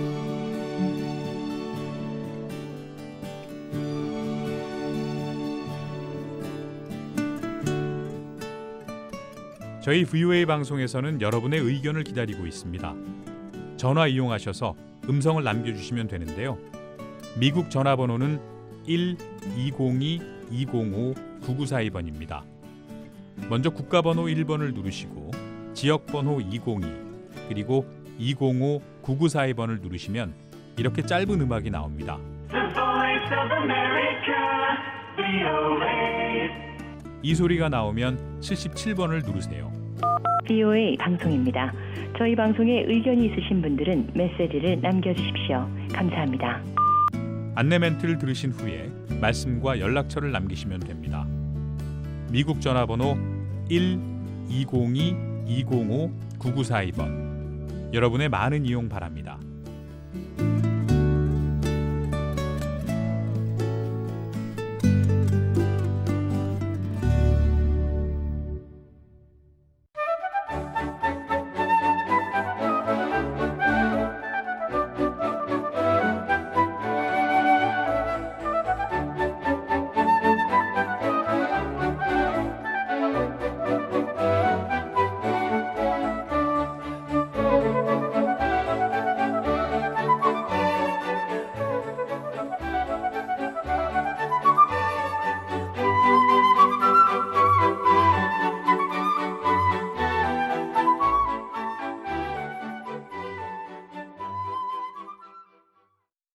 저희 브이오에이 방송에서는 여러분의 의견을 기다리고 있습니다. 전화 이용하셔서 음성을 남겨주시면 되는데요. 미국 전화번호는 일 이공이 이공오 구구사이 번입니다. 먼저 국가번호 일 번을 누르시고 지역번호 이공이 그리고 이공오 구구사이 번을 누르시면 이렇게 짧은 음악이 나옵니다.
The Voice of America, 브이오에이.
이 소리가 나오면 칠십칠 번을 누르세요.
브이오에이 방송입니다. 저희 방송에 의견이 있으신 분들은 메시지를 남겨주십시오. 감사합니다.
안내 멘트를 들으신 후에 말씀과 연락처를 남기시면 됩니다. 미국 전화번호 일 이공이 이공오 구구사이 번. 여러분의 많은 이용 바랍니다.